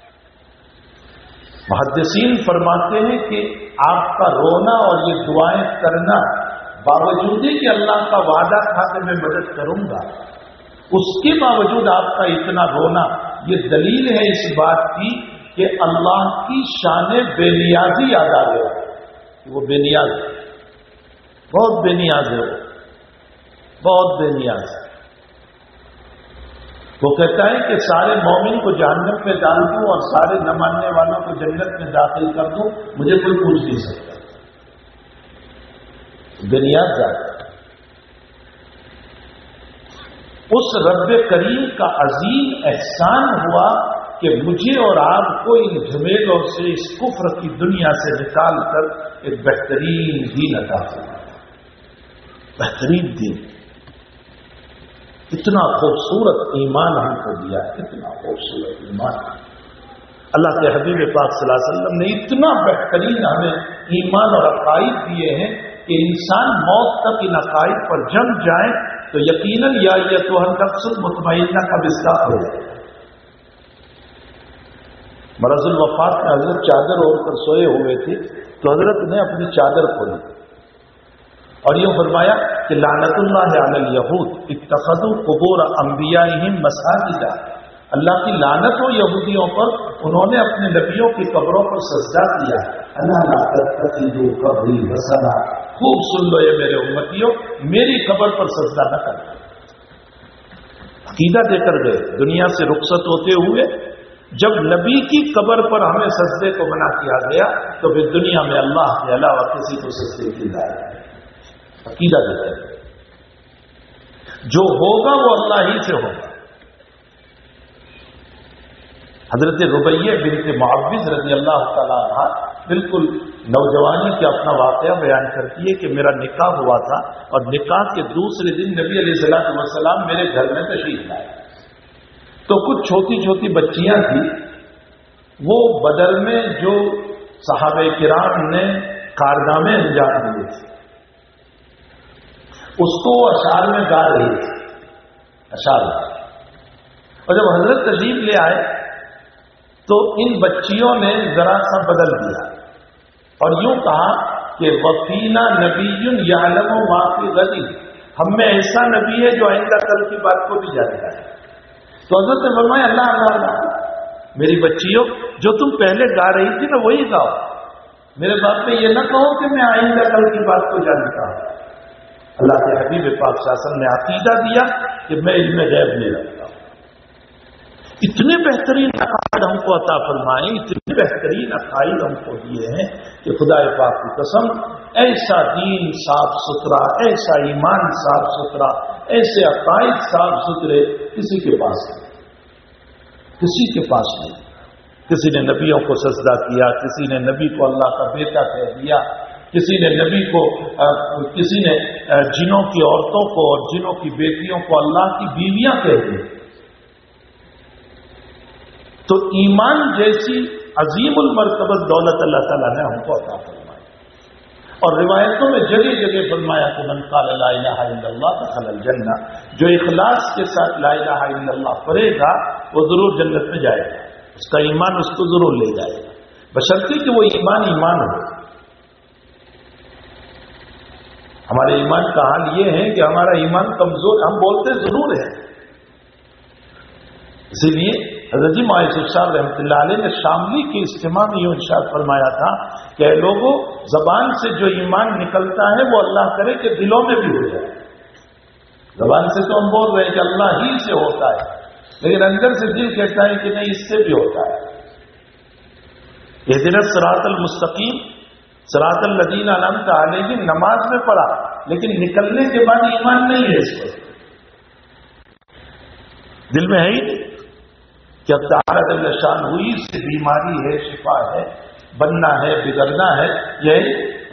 محدثین فرماتے ہیں کہ آپ کا رونا اور یہ دعائیں کرنا باوجود کہ اللہ کا وعدہ تھا کہ میں مدد کروں گا، اس کے باوجود آپ کا اتنا رونا یہ دلیل ہے اس بات کی کہ اللہ کی شان بے نیازی یاد آ گیا. وہ بے نیاز ہے، بہت بے نیاز ہے، وہ بہت بے نیاز ہے. وہ کہتا ہے کہ سارے مومن کو جہنم میں ڈال دوں اور سارے نہ ماننے والوں کو جنت میں داخل کر دوں، مجھے کوئی پوچھ نہیں سکتا. بے نیاز ذات. اس رب کریم کا عظیم احسان ہوا کہ مجھے اور آپ کو ان جھمیلوں سے، اس کفر کی دنیا سے نکال کر ایک بہترین دین عطا کیا. بہترین دین، اتنا خوبصورت ایمان ہم کو دیا ہے، اتنا خوبصورت ایمان. اللہ کے حبیب پاک صلی اللہ علیہ وسلم نے اتنا بہترین ہمیں ایمان اور عقائد دیے ہیں کہ انسان موت تک ان عقائد پر جم جائے تو یقیناً یا ایتھا النفس المطمئنہ کا مصداق ہو جائے. مرض الوفات میں حضرت چادر اوڑھ کر سوئے ہوئے تھے تو حضرت نے اپنی چادر کھولی اور یہ فرمایا کہ لعنت اللہ علی الیہود اتخذوا قبور انبیائہم مساجد. اللہ کی لعنت ہو یہودیوں پر، انہوں نے اپنے نبیوں کی قبروں پر سجدہ کیا. اللہ لا تتخذوا قبری وثنا. خوب سن لو یہ میرے امتیوں، میری قبر پر سجدہ نہ کرنا. عقیدہ دے کر گئے دنیا سے رخصت ہوتے ہوئے. جب نبی کی قبر پر ہمیں سجدے کو منع کیا گیا تو پھر دنیا میں اللہ کے علاوہ کسی کو سجدے کی جائے. عقیدہ دے کر گئے جو ہوگا وہ اللہ ہی سے ہوگا. حضرت ربیہ بنت معوذ رضی اللہ تعالیٰ عنہ بالکل نوجوانی کا اپنا واقعہ بیان کرتی ہے کہ میرا نکاح ہوا تھا اور نکاح کے دوسرے دن نبی علیہ الصلوۃ والسلام میرے گھر میں تشریف لائے. تو کچھ چھوٹی چھوٹی بچیاں تھیں، وہ بدر میں جو صحابہ کرام نے کارنامے انجام دیے تھے اس کو اشعار میں گا رہی تھی. اشعار میں. اور جب حضرت تشریف لے آئے تو ان بچیوں نے ذرا سا بدل دیا اور یوں کہا کہ وفینا نبی یعلم ما فی غد. ہم میں ایسا نبی ہے جو آئندہ کل کی بات کو بھی جانتا ہے. تو حضرت نے فرمایا اللہ اللہ اللہ، میری بچیوں جو تم پہلے گا رہی تھی نا وہی گاؤ. میرے باپ میں یہ نہ کہو کہ میں آئندہ کل کی بات کو جانتا ہوں. اللہ کے حبیب پاک صلی اللہ علیہ وسلم نے عقیدہ دیا کہ میں علم غیب نہیں رکھتا ہوں. اتنے بہترین عقائد ہم کو عطا فرمائے، اتنے بہترین عقائد ہم کو دیے ہیں کہ خدا پاک کی قسم ایسا دین صاف ستھرا، ایسا ایمان صاف ستھرا، ایسے عقائد صاف ستھرے کسی کے پاس نہیں، کسی کے پاس نہیں. کسی نے نبیوں کو سجدہ کیا، کسی نے نبی کو اللہ کا بیٹا کہہ دیا، کسی نے نبی کو، کسی نے جنوں کی عورتوں کو اور جنوں کی بیٹیوں کو اللہ کی بیویاں کہہ دی. تو ایمان جیسی عظیم المرتبت دولت اللہ تعالیٰ نے ہم کو عطا فرمائی. اور روایتوں میں جگہ جگہ فرمایا کہ من قال لا الہ الا اللہ دخل الجنہ. جو اخلاص کے ساتھ لا الہ الا اللہ پڑھے گا وہ ضرور جنت میں جائے گا. اس کا ایمان اس کو ضرور لے جائے گا، بشرطے کہ وہ ایمان ہو. ہمارے ایمان کا حال یہ ہے کہ ہمارا ایمان کمزور، ہم بولتے ضرور ہیں. اسی لیے حضرت معاذ صاحب رحمۃ اللہ علیہ نے شاملی کے اجتماع میں یہ ارشاد فرمایا تھا کہ اے لوگوں، زبان سے جو ایمان نکلتا ہے وہ اللہ کرے کہ دلوں میں بھی ہو جائے. زبان سے تو ہم بول رہے ہیں کہ اللہ ہی سے ہوتا ہے، لیکن اندر سے دل کہتا ہے کہ نہیں، اس سے بھی ہوتا ہے. اہدنا الصراط المستقیم صراط الذین انعمت علیہم نماز میں پڑھا، لیکن نکلنے کے بعد ایمان نہیں ہے، اس پر دل میں ہے ہی نہیں کہ اب طہارت شان ہوئی، اس سے بیماری ہے، شفا ہے، بننا ہے، بگڑنا ہے. یہی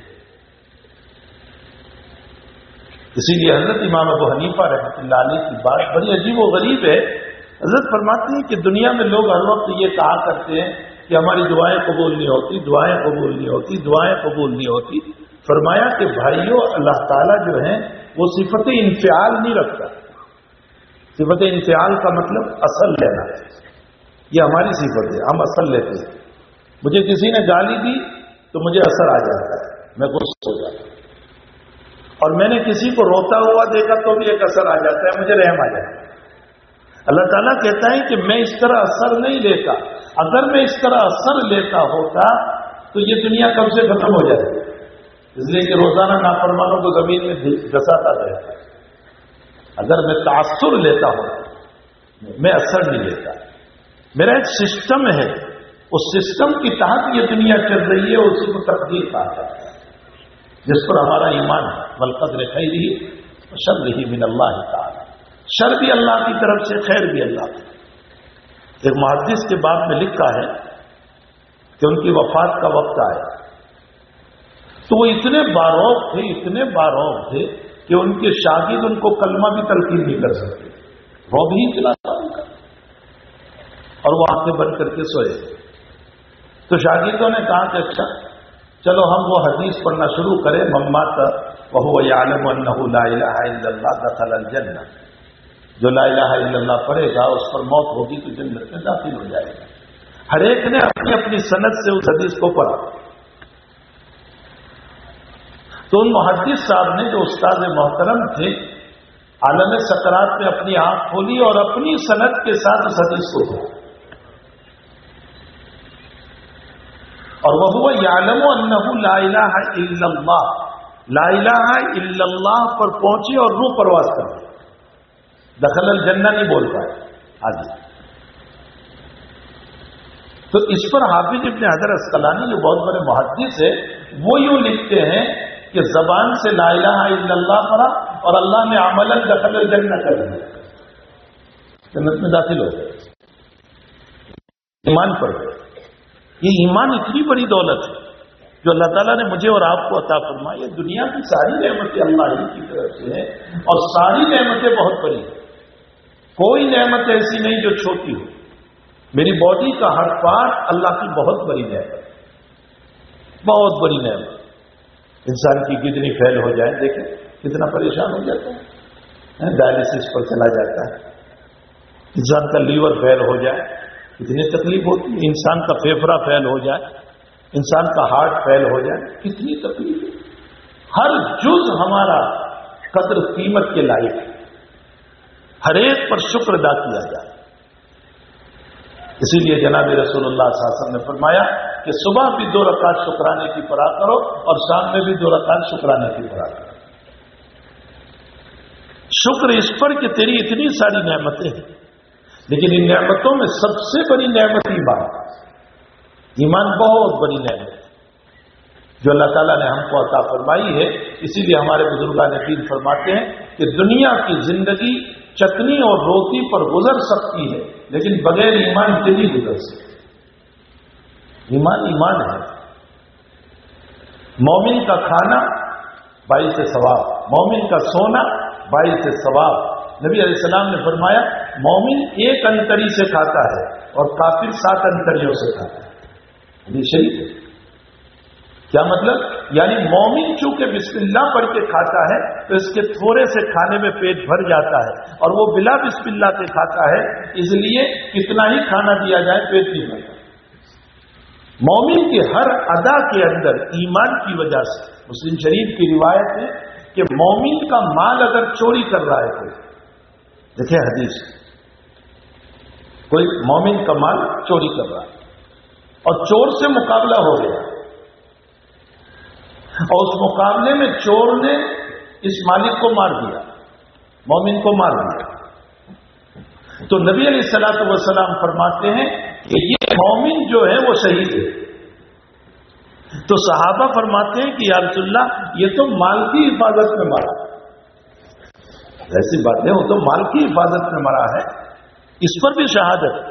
اسی لیے حضرت امام ابو حنیفہ رحمۃ اللہ علیہ کی بات بڑی عجیب و غریب ہے. حضرت فرماتے ہیں کہ دنیا میں لوگ ہر وقت یہ کہا کرتے ہیں کہ ہماری دعائیں قبول نہیں ہوتی، دعائیں قبول نہیں ہوتی، دعائیں قبول نہیں ہوتی. فرمایا کہ بھائیوں، اللہ تعالیٰ جو ہے وہ صفت انفعال نہیں رکھتا. صفت انفعال کا مطلب اصل لینا. یہ ہماری صفت ہے، ہم اصل لیتے ہیں. مجھے کسی نے گالی دی تو مجھے اثر آ جاتا ہے، میں غصہ ہو جاتا ہوں. اور میں نے کسی کو روتا ہوا دیکھا تو بھی ایک اثر آ جاتا ہے، مجھے رحم آ جاتا ہے. اللہ تعالیٰ کہتا ہے کہ میں اس طرح اثر نہیں لیتا. اگر میں اس طرح اثر لیتا ہوتا تو یہ دنیا کب سے ختم ہو جاتی. اس لیے کہ روزانہ نافرمانوں کو زمین میں گھساتا رہتا. اگر میں تاثر لیتا ہوں، میں اثر نہیں لیتا. میرا ایک سسٹم ہے، اس سسٹم کی تحت یہ دنیا چل رہی ہے، اسی کو تقدیر کہا جاتا ہے، جس پر ہمارا ایمان ہے. والقدر خیرہ وشرہ من اللہ تعالی. شر بھی اللہ کی طرف سے، خیر بھی اللہ کی. ایک محدث کے باب میں لکھا ہے کہ ان کی وفات کا وقت آیا تو وہ اتنے باروق تھے، اتنے باروق تھے کہ ان کے شاگرد ان کو کلمہ بھی تلقین نہیں کر سکتے. روب ہی چلاتا ان کا، اور وہ آنکھیں بند کر کے سوئے. تو شاگردوں نے کہا کہ اچھا چلو ہم وہ حدیث پڑھنا شروع کریں، من مات وہو یعلم انہ لا الہ الا اللہ دخل الجنہ. جو لا الہ الا اللہ پڑھے گا اس پر موت ہوگی تو جنت میں داخل ہو جائے گا. ہر ایک نے اپنی اپنی سند سے اس حدیث کو پڑھا. تو ان محدث صاحب نے جو استاد محترم تھے، عالم سکرات میں اپنی آنکھ کھولی اور اپنی سند کے ساتھ اس حدیث کو پڑھا. اور وہ یعلم انہ لا الہ الا اللہ، لا الہ الا اللہ پر پہنچے اور روح پرواز کر گئے. دخل الجنہ نہیں بول پائے آگے. تو اس پر حافظ ابن حجر عسقلانی جو بہت بڑے محدث ہے، وہ یوں لکھتے ہیں کہ زبان سے لا الہ الا اللہ پڑھا اور اللہ نے عملاً دخل الجنہ کر دیا، جنت میں داخل ہو گئے. ایمان پر گئے. یہ ایمان اتنی بڑی دولت ہے جو اللہ تعالیٰ نے مجھے اور آپ کو عطا فرمائی. یہ دنیا کی ساری نعمتیں اللہ ہی کی طرف سے ہیں، اور ساری نعمتیں بہت بڑی ہیں. کوئی نعمت ایسی نہیں جو چھوٹی ہو. میری باڈی کا ہر پارٹ اللہ کی بہت بڑی نعمت، بہت بڑی نعمت. انسان کی کتنی فیل ہو جائے، دیکھیں کتنا پریشان ہو جاتا ہے، ڈائلسس پر چلا جاتا ہے. انسان کا لیور فیل ہو جائے کتنی تکلیف ہوتی ہے. انسان کا پھیپھڑا فیل ہو جائے، انسان کا ہارٹ فیل ہو جائے، کتنی تکلیف ہے. ہر جز ہمارا قدر قیمت کے لائق ہے. ہر ایک پر شکر ادا کیا جائے. اسی لیے جناب رسول اللہ صلی اللہ علیہ وسلم نے فرمایا کہ صبح بھی 2 رکعت شکرانے کی پڑھا کرو اور شام میں بھی 2 رکعت شکرانے کی پڑھا کرو. شکر اس پر کہ تیری اتنی ساری نعمتیں ہیں، لیکن ان نعمتوں میں سب سے بڑی نعمت ایمان. ایمان بہت بڑی نعمت جو اللہ تعالیٰ نے ہم کو عطا فرمائی ہے. اسی لیے ہمارے بزرگان دین فرماتے ہیں کہ دنیا کی زندگی چٹنی اور روٹی پر گزر سکتی ہے، لیکن بغیر ایمان کے نہیں گزر سکتی. ایمان ایمان ہے. مومن کا کھانا باعث ثواب، مومن کا سونا باعث ثواب. نبی علیہ السلام نے فرمایا مومن 1 انتڑی سے کھاتا ہے اور کافر 7 انتڑیوں سے کھاتا ہے. یہ شریف ہے. کیا مطلب؟ یعنی مومن چونکہ بسم اللہ پڑھ کے کھاتا ہے تو اس کے تھوڑے سے کھانے میں پیٹ بھر جاتا ہے، اور وہ بلا بسم اللہ کے کھاتا ہے، اس لیے کتنا ہی کھانا دیا جائے پیٹ نہیں بھرتا. مومن کی ہر ادا کے اندر ایمان کی وجہ سے، مسلم شریف کی روایت ہے کہ مومن کا مال اگر چوری کر رہا ہے کوئی، دیکھیں حدیث، کوئی مومن کا مال چوری کر رہا ہے اور چور سے مقابلہ ہو گیا، اور اس مقابلے میں چور نے اس مالک کو مار دیا، مومن کو مار دیا، تو نبی علیہ الصلوۃ والسلام فرماتے ہیں کہ یہ مومن جو ہے وہ شہید ہے. تو صحابہ فرماتے ہیں کہ یا رسول اللہ یہ تو مال کی حفاظت میں مرا. ایسی بات ہے، وہ تو مال کی حفاظت میں مرا ہے، اس پر بھی شہادت.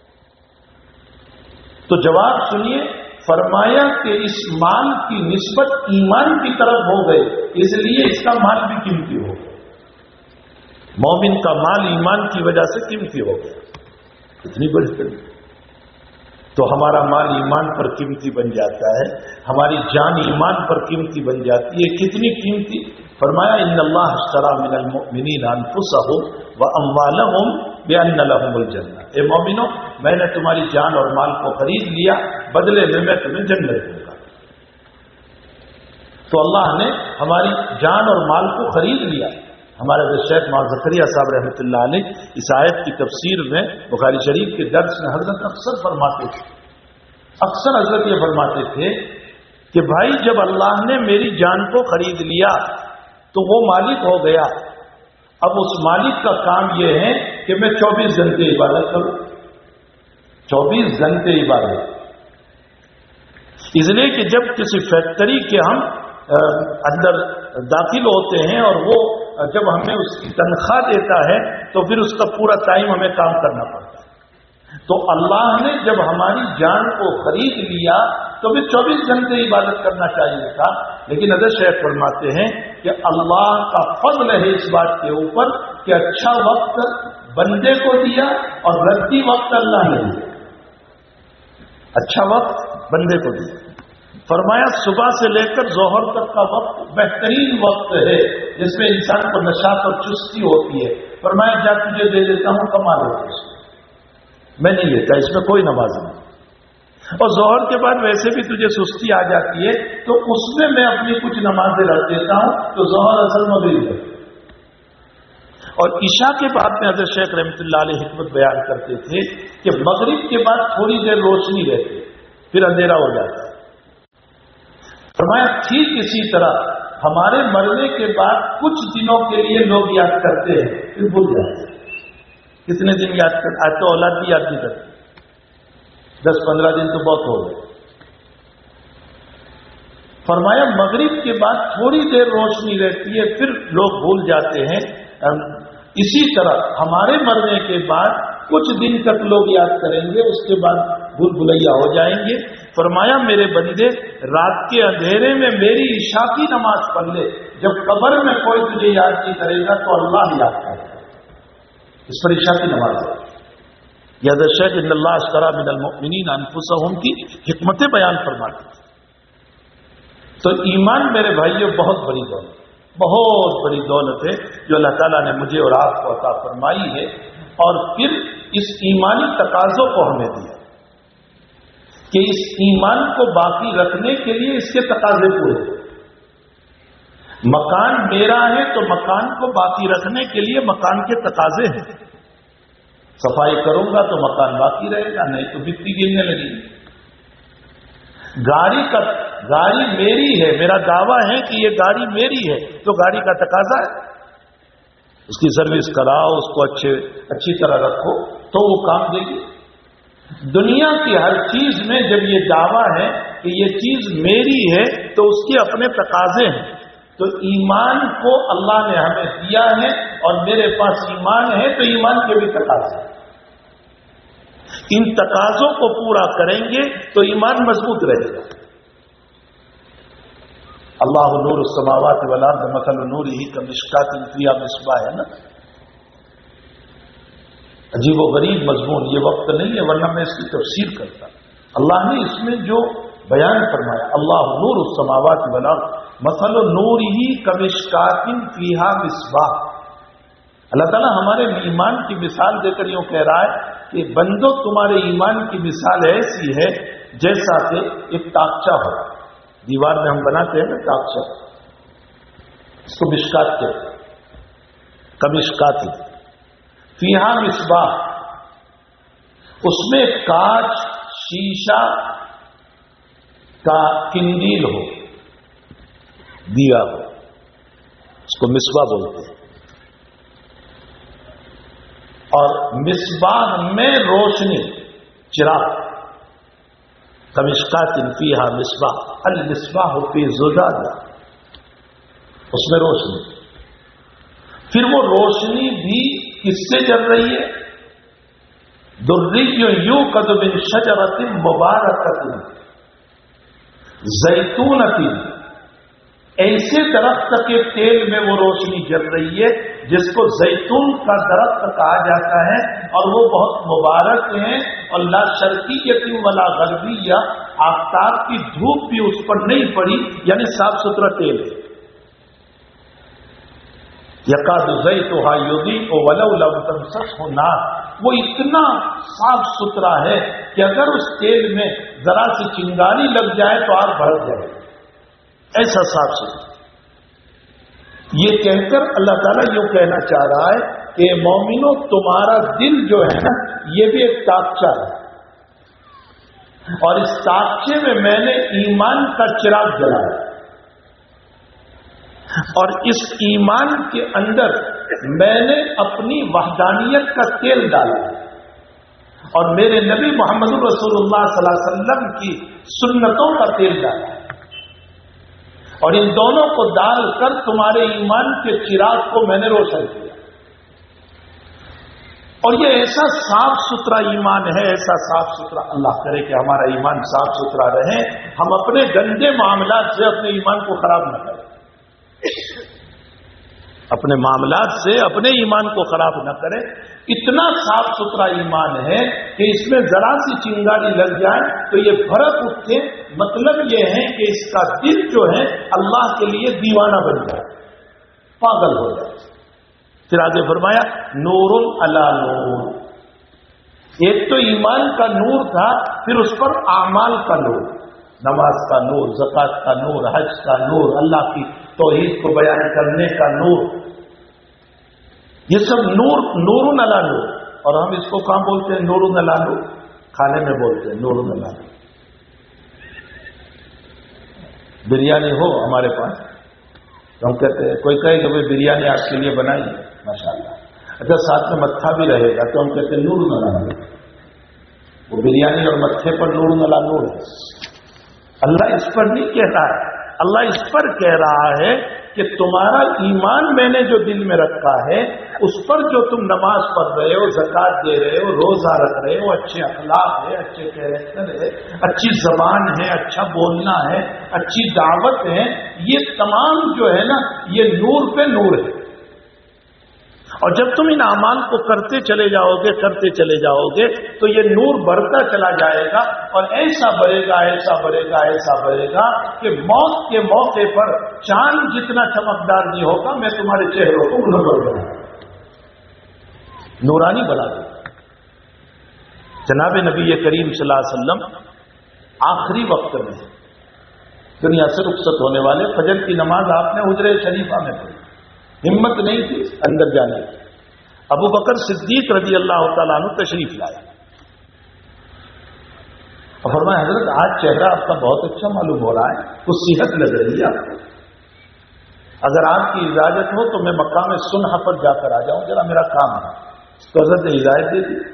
تو جواب سنیے، فرمایا کہ اس مال کی نسبت ایمان کی طرف ہو گئے، اس لیے اس کا مال بھی قیمتی ہو گیا. مومن کا مال ایمان کی وجہ سے قیمتی ہو گیا. اتنی بڑی قیمت. تو ہمارا مال ایمان پر قیمتی بن جاتا ہے، ہماری جان ایمان پر قیمتی بن جاتی ہے. کتنی قیمتی؟ فرمایا ان اللہ اشترى من المؤمنین انفسهم واموالهم بان لهم الجنہ. اے مومنو، میں نے تمہاری جان اور مال کو خرید لیا، بدلے میں تمہیں جنت دوں گا. تو اللہ نے ہماری جان اور مال کو خرید لیا. ہمارے شیخ مولانا زکریا صاحب رحمۃ اللہ علیہ اس آیت کی تفسیر میں بخاری شریف کے درس میں حضرت اکثر فرماتے تھے، اکثر حضرت یہ فرماتے تھے کہ بھائی جب اللہ نے میری جان کو خرید لیا تو وہ مالک ہو گیا. اب اس مالک کا کام یہ ہے کہ میں 24 گھنٹے عبادت کروں، 24 گھنٹے عبادت. اس لیے کہ جب کسی فیکٹری کے ہم اندر داخل ہوتے ہیں اور وہ جب ہمیں اس کی تنخواہ دیتا ہے تو پھر اس کا پورا ٹائم ہمیں کام کرنا پڑتا ہے. تو اللہ نے جب ہماری جان کو خرید لیا تو پھر 24 گھنٹے عبادت کرنا چاہیے تھا. لیکن حضرت شیخ فرماتے ہیں کہ اللہ کا فضل ہے اس بات کے اوپر کہ اچھا وقت بندے کو دیا اور ردی وقت اللہ نے دیا. اچھا وقت بندے کو دیا. فرمایا صبح سے لے کر ظہر تک کا وقت بہترین وقت ہے جس میں انسان کو نشاط اور چستی ہوتی ہے. فرمایا جا تجھے دے دیتا ہوں، کما لیتا ہوں، میں نہیں لیتا، اس میں کوئی نماز نہیں. اور ظہر کے بعد ویسے بھی تجھے سستی آ جاتی ہے تو اس میں اپنی کچھ نمازیں رکھ دیتا ہوں، تو ظہر اصل مغرب ہے. اور عشاء کے بعد میں حضرت شیخ رحمۃ اللہ علیہ حکمت بیان کرتے تھے کہ مغرب کے بعد تھوڑی دیر روشنی رہتی ہے، پھر اندھیرا ہو جاتا ہے. فرمایا ٹھیک اسی طرح ہمارے مرنے کے بعد کچھ دنوں کے لیے لوگ یاد کرتے ہیں پھر بھول جاتے ہیں. کتنے دن یاد کرتے؟ آج تو اولاد بھی یاد نہیں کرتی، 10-15 دن تو بہت ہو گئے. فرمایا مغرب کے بعد تھوڑی دیر روشنی رہتی ہے پھر لوگ بھول جاتے ہیں. اسی طرح ہمارے مرنے کے بعد کچھ دن تک لوگ یاد کریں گے، اس کے بعد بھول بھلیا ہو جائیں گے. فرمایا میرے بندے رات کے اندھیرے میں میری عشاء کی نماز پڑھ لے، جب قبر میں کوئی تجھے یاد نہیں کرے گا تو اللہ یاد کرے گا. اس پر عشاء کی نماز ہے. یاد شیخ ان اللہ اشترى من المؤمنین انفسهم کی حکمتیں بیان فرماتے ہیں. تو ایمان میرے بھائیوں بہت بڑی دولت، بہت بڑی دولت ہے جو اللہ تعالیٰ نے مجھے اور آپ کو عطا فرمائی ہے. اور پھر اس ایمانی تقاضوں کو ہمیں دیا کہ اس ایمان کو باقی رکھنے کے لیے اس کے تقاضے پورے. مکان میرا ہے تو مکان کو باقی رکھنے کے لیے مکان کے تقاضے ہیں. صفائی کروں گا تو مکان باقی رہے گا، نہیں تو مٹی گرنے لگے گی. گاڑی میری ہے، میرا دعویٰ ہے کہ یہ گاڑی میری ہے تو گاڑی کا تقاضا ہے، اس کی سروس کراؤ، اس کو اچھی طرح رکھو تو وہ کام دے گی. دنیا کی ہر چیز میں جب یہ دعویٰ ہے کہ یہ چیز میری ہے تو اس کے اپنے تقاضے ہیں. تو ایمان کو اللہ نے ہمیں دیا ہے اور میرے پاس ایمان ہے تو ایمان کے بھی تقاضے ہیں. ان تقاضوں کو پورا کریں گے تو ایمان مضبوط رہے گا. اللہ نور السماوات والارض مثل نورہ کمشکاۃ فیہا مصباح ہے نا. عجیب و غریب مضمون، یہ وقت نہیں ہے ورنہ میں اس کی تفسیر کرتا. اللہ نے اس میں جو بیان فرمایا، اللہ نور السماوات والارض مثل نورہ کمشکاۃ فیہا مصباح. اللہ تعالیٰ ہمارے ایمان کی مثال دے کر یوں کہہ رہا ہے کہ بندو تمہارے ایمان کی مثال ایسی ہے جیسا کہ ایک تاقچہ ہو. دیوار میں ہم بناتے ہیں نا تاقچہ، اس کو مشکات کہتے ہیں، کمشکات فیہا مصباح. اس میں کانچ شیشہ کا کنڈیل ہو، دیا ہو، اس کو مصباح بولتے ہیں. اور مصباح میں روشنی، چراغ. کمشکات فیہا مصباح، المصباح فی زجاجہ، اس میں روشنی. پھر وہ روشنی بھی کس سے جل رہی ہے؟ دری یوقد من شجرۃ مبارکۃ زیتونۃ ایسے درخت کے تیل میں وہ روشنی جل رہی ہے جس کو زیتون کا درخت کہا جاتا ہے، اور وہ بہت مبارک ہیں، اور لا شرقیت ولا غربیہ، آفتاب کی دھوپ بھی اس پر نہیں پڑی، یعنی صاف ستھرا تیل ہے۔ یکاد زیتھا یضیء ولو لم تمسسہ نار، وہ اتنا صاف ستھرا ہے کہ اگر اس تیل میں ذرا سی چنگاری لگ جائے تو آگ بھڑک جائے، ایسا صاف ستھرا۔ یہ کہہ کر اللہ تعالیٰ یوں کہنا چاہ رہا ہے کہ مومنو، تمہارا دل جو ہے نا، یہ بھی ایک تاکچہ ہے، اور اس تاکچے میں میں نے ایمان کا چراغ جلایا، اور اس ایمان کے اندر میں نے اپنی وحدانیت کا تیل ڈالا، اور میرے نبی محمد رسول اللہ صلی اللہ علیہ وسلم کی سنتوں کا تیل ڈالا، اور ان دونوں کو ڈال کر تمہارے ایمان کے چراغ کو میں نے روشن کیا۔ اور یہ ایسا صاف ستھرا ایمان ہے، ایسا صاف ستھرا، اللہ کرے کہ ہمارا ایمان صاف ستھرا رہے، ہم اپنے گندے معاملات سے اپنے ایمان کو خراب نہ کریں، اپنے معاملات سے اپنے ایمان کو خراب نہ کریں۔ اتنا صاف ستھرا ایمان ہے کہ اس میں ذرا سی چنگاری لگ جائے تو یہ بھڑک اٹھے، مطلب یہ ہے کہ اس کا دل جو ہے اللہ کے لیے دیوانہ بن جائے، پاگل ہو جائے۔ پھر آگے فرمایا نور علی نور، ایک تو ایمان کا نور تھا، پھر اس پر اعمال کا نور، نماز کا نور، زکوٰۃ کا نور، حج کا نور، اللہ کی توحید کو بیان کرنے کا نور، یہ سب نور، نور علی نور۔ اور ہم اس کو کہاں بولتے ہیں؟ نور علی نور، کھانے میں بولتے ہیں نور علی نور۔ بریانی ہو ہمارے پاس تو ہم کہتے ہیں، کوئی کہے کہ بھائی بریانی آپ کے لیے بنائی ہے، ماشاءاللہ، اچھا ساتھ میں متھا بھی رہے گا تو ہم کہتے ہیں نور علی نور۔ وہ بریانی اور متھے پر نور علی نور ہے۔ اللہ اس پر نہیں کہہ رہا ہے، اللہ اس پر کہہ رہا ہے کہ تمہارا ایمان میں نے جو دل میں رکھا ہے، اس پر جو تم نماز پڑھ رہے ہو، زکوٰۃ دے رہے ہو، روزہ رکھ رہے ہو، اچھے اخلاق ہے، اچھے کیریکٹر ہے، اچھی زبان ہے، اچھا بولنا ہے، اچھی دعوت ہے، یہ تمام جو ہے نا، یہ نور پہ نور ہے۔ اور جب تم ان اعمال کو کرتے چلے جاؤ گے، کرتے چلے جاؤ گے، تو یہ نور بڑھتا چلا جائے گا، اور ایسا بڑھے گا، ایسا بڑھے گا، ایسا بڑھے گا کہ موت کے موقع پر چاند جتنا چمکدار نہیں ہوگا، میں تمہارے چہروں کو منور بنا دوں، نورانی بنا دوں۔ جناب نبی کریم صلی اللہ علیہ وسلم آخری وقت میں دنیا سے رخصت ہونے والے، فجر کی نماز آپ نے حجرہ شریفہ میں پڑھی، ہمت نہیں تھی اندر جانے کی۔ ابو بکر صدیق رضی اللہ تعالیٰ عنہ تشریف لائے اور فرمایا حضرت آج چہرہ آپ کا بہت اچھا معلوم ہو رہا ہے، کچھ صحت لگ رہی ہے آپ کو، اگر آپ کی اجازت ہو تو میں مقام سنہ پر جا کر آ جاؤں، ذرا میرا کام ہے۔ تو حضرت نے اجازت دے دی۔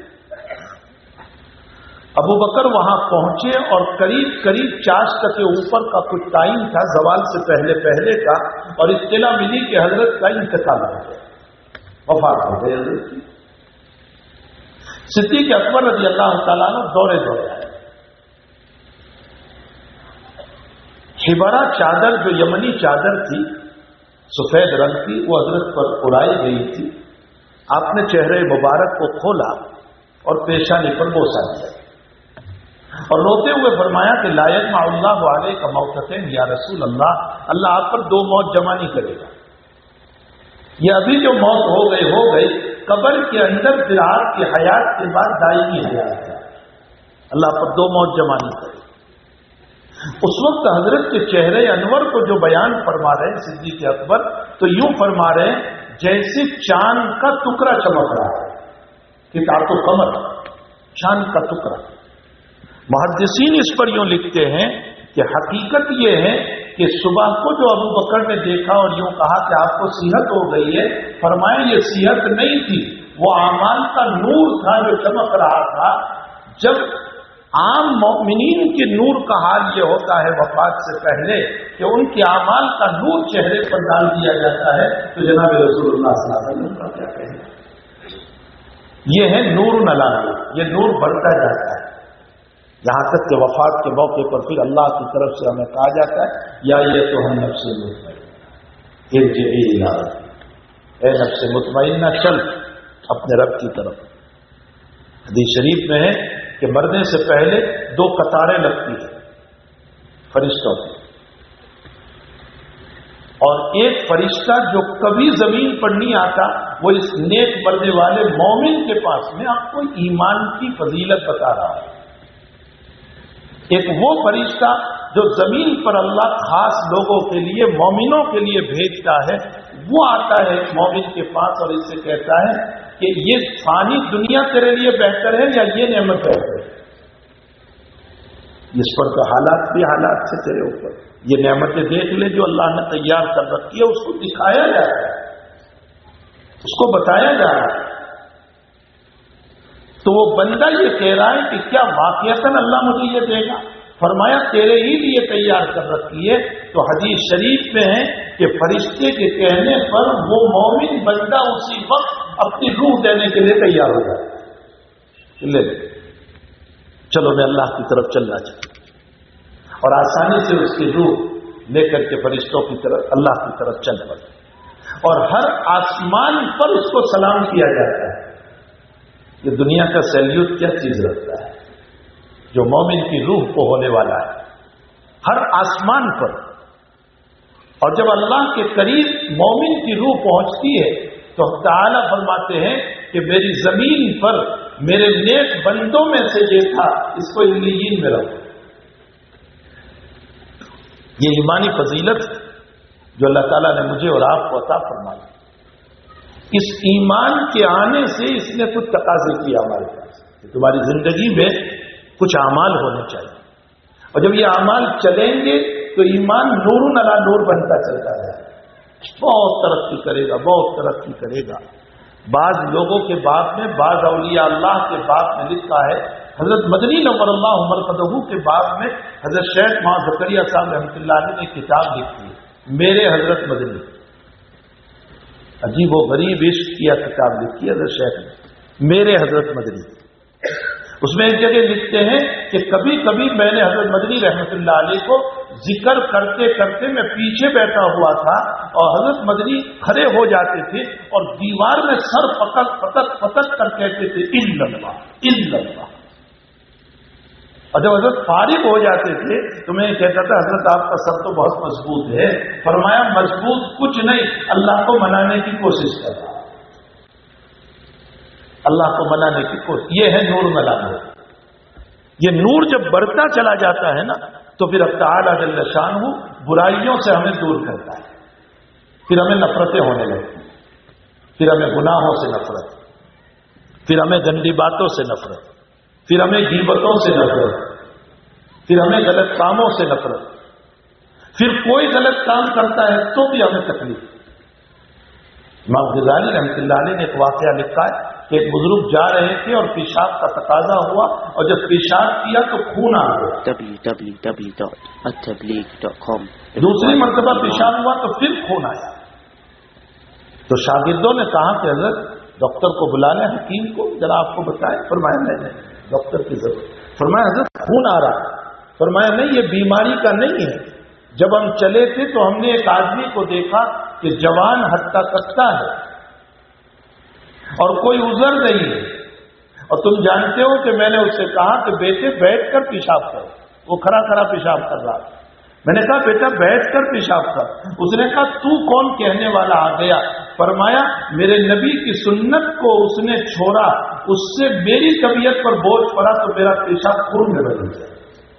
ابو بکر وہاں پہنچے اور قریب قریب چاشت کے اوپر کا کچھ ٹائم تھا، زوال سے پہلے پہلے کا، اور اطلاع ملی کہ حضرت کا انتقال ہو گیا، وفات ہو گئی حضرت کی۔ صدیق اکبر رضی اللہ تعالیٰ عنہ دورے آئے۔ حبرہ چادر جو یمنی چادر تھی، سفید رنگ کی، وہ حضرت پر اڑائی گئی تھی۔ آپ نے چہرے مبارک کو کھولا اور پیشانی پر بوسہ دیا اور روتے ہوئے فرمایا کہ لا یجمع اللہ علیک موتتین یا رسول اللہ، اللہ آپ پر دو موت جمع نہیں کرے گا، یہ ابھی جو موت ہو گئی، قبر کے اندر پھر آپ کی حیات کے بعد دائمی حیات ہے، اللہ پر دو موت جمع نہیں کرے گا۔ اس وقت حضرت کے چہرے انور کو جو بیان فرما رہے ہیں صدیق اکبر، تو یوں فرما رہے ہیں جیسے چاند کا ٹکڑا چمک رہا ہے، کتاب القمر، چاند کا ٹکڑا۔ محدثین اس پر یوں لکھتے ہیں کہ حقیقت یہ ہے کہ صبح کو جو ابو بکر نے دیکھا اور یوں کہا کہ آپ کو صحت ہو گئی ہے، فرمایا یہ صحت نہیں تھی، وہ اعمال کا نور تھا جو چمک رہا تھا۔ جب عام مومنین کے نور کا حال یہ ہوتا ہے وفات سے پہلے کہ ان کے اعمال کا نور چہرے پر ڈال دیا جاتا ہے، تو جناب رسول اللہ صلی اللہ علیہ وسلم کا کیا کہنا؟ یہ ہے نور علی نور، یہ نور بڑھتا جاتا ہے۔ یہاں تک کہ وفات کے موقع پر پھر اللہ کی طرف سے ہمیں کہا جاتا ہے یا یہ تو ہم نفس مطمئنہ ارجعی الی ربک، اے نفس مطمئنہ چل اپنے رب کی طرف۔ حدیث شریف میں ہے کہ مرنے سے پہلے 2 قطاریں لگتی ہیں فرشتوں کی، اور ایک فرشتہ جو کبھی زمین پر نہیں آتا وہ اس نیک مرنے والے مومن کے پاس میں آپ کو ایمان کی فضیلت بتا رہا ہے۔ ایک وہ فرشتہ جو زمین پر اللہ خاص لوگوں کے لیے مومنوں کے لیے بھیجتا ہے، وہ آتا ہے ایک مومن کے پاس اور اس سے کہتا ہے کہ یہ فانی دنیا تیرے لیے بہتر ہے یا یہ نعمت بہتر ہے؟ اس پر تو حالات بھی حالات سے تیرے اوپر، یہ نعمتیں دیکھ لے جو اللہ نے تیار کر رکھی ہے، اس کو دکھایا جا رہا ہے، اس کو بتایا جا رہا ہے۔ تو وہ بندہ یہ کہہ رہا ہے کہ کیا واقعتاً اللہ مجھے یہ دے گا؟ فرمایا تیرے ہی لیے تیار کر رکھی ہے۔ تو حدیث شریف میں ہے کہ فرشتے کے کہنے پر وہ مومن بندہ اسی وقت اپنی روح دینے کے لیے تیار ہو جاتا ہے، لے چلو میں اللہ کی طرف چل رہا چاہتا، اور آسانی سے اس کی روح لے کر کے فرشتوں کی طرف اللہ کی طرف چل پڑتا، اور ہر آسمان پر اس کو سلام کیا جاتا ہے۔ یہ دنیا کا سیلیوٹ کیا چیز رکھتا ہے جو مومن کی روح کو ہونے والا ہے ہر آسمان پر۔ اور جب اللہ کے قریب مومن کی روح پہنچتی ہے تو تعالیٰ فرماتے ہیں کہ میری زمین پر میرے نیک بندوں میں سے یہ تھا، اس کو علیین میں رکھو۔ یہ ایمانی فضیلت جو اللہ تعالیٰ نے مجھے اور آپ کو عطا فرمائی، اس ایمان کے آنے سے اس نے کچھ تقاضے کیا ہمارے پاس کہ تمہاری زندگی میں کچھ اعمال ہونے چاہیے، اور جب یہ اعمال چلیں گے تو ایمان نور علی نور بنتا چلتا ہے، بہت ترقی کرے گا، بہت ترقی کرے گا۔ بعض لوگوں کے باب میں، بعض اولیاء اللہ کے باب میں لکھا ہے، حضرت مدنی نور اللہ مرقدہ کے باب میں حضرت شیخ مولانا زکریا صاحب رحمۃ اللہ علیہ نے کتاب لکھی ہے میرے حضرت مدنی، عجیب و غریب عشق کیا کتاب لکھی ہے حضرت شیخ نے میرے حضرت مدنی۔ اس میں ایک جگہ لکھتے ہیں کہ کبھی کبھی میں نے حضرت مدنی رحمۃ اللہ علیہ کو ذکر کرتے کرتے میں پیچھے بیٹھا ہوا تھا اور حضرت مدنی کھڑے ہو جاتے تھے اور دیوار میں سر پتک پتک پتک کر کہتے تھے الا اللہ الا اللہ، اور جب حضرت فارغ ہو جاتے تھے تو میں کہتا تھا حضرت آپ کا سر تو بہت مضبوط ہے۔ فرمایا مضبوط کچھ نہیں، اللہ کو منانے کی کوشش کر رہا، اللہ کو منانے کی کوشش، یہ ہے نور ملانا۔ یہ نور جب بڑھتا چلا جاتا ہے نا تو پھر اب تعالیٰ جل شانہ برائیوں سے ہمیں دور کرتا ہے، پھر ہمیں نفرتیں ہونے لگتی، پھر ہمیں گناہوں سے نفرت، پھر ہمیں گندی باتوں سے نفرت، پھر ہمیں غیبتوں سے نفرت، پھر ہمیں غلط کاموں سے نفرت، پھر کوئی غلط کام کرتا ہے تو بھی ہمیں تکلیف۔ امام غزالی رحمۃ اللہ علیہ نے ایک واقعہ لکھا ہے کہ ایک بزرگ جا رہے تھے اور پیشاب کا تقاضا ہوا، اور جب پیشاب کیا تو خون آ گیا، www.attableek.com۔ دوسری مرتبہ پیشاب ہوا تو پھر خون آیا، تو شاگردوں نے کہا کہ حضرت ڈاکٹر کو بلا لیں، حکیم کو، ذرا آپ کو بتائیں۔ فرمایا نہیں ڈاکٹر کی ضرورت۔ فرمایا حضرت خون آ رہا ہے۔ فرمایا نہیں، یہ بیماری کا نہیں ہے، جب ہم چلے تھے تو ہم نے ایک آدمی کو دیکھا کہ جوان ہٹتا کٹتا ہے اور کوئی عذر نہیں ہے، اور تم جانتے ہو کہ میں نے اس سے کہا کہ بیٹے بیٹھ کر پیشاب کرو، وہ کھڑا کھڑا پیشاب کر رہا تھا، میں نے کہا بیٹا بیٹھ کر پیشاب کر، اس نے کہا تو کون کہنے والا آ گیا؟ فرمایا میرے نبی کی سنت کو اس نے چھوڑا، اس سے میری طبیعت پر بوجھ پڑا تو میرا پیشاب خون میں بدل جائے۔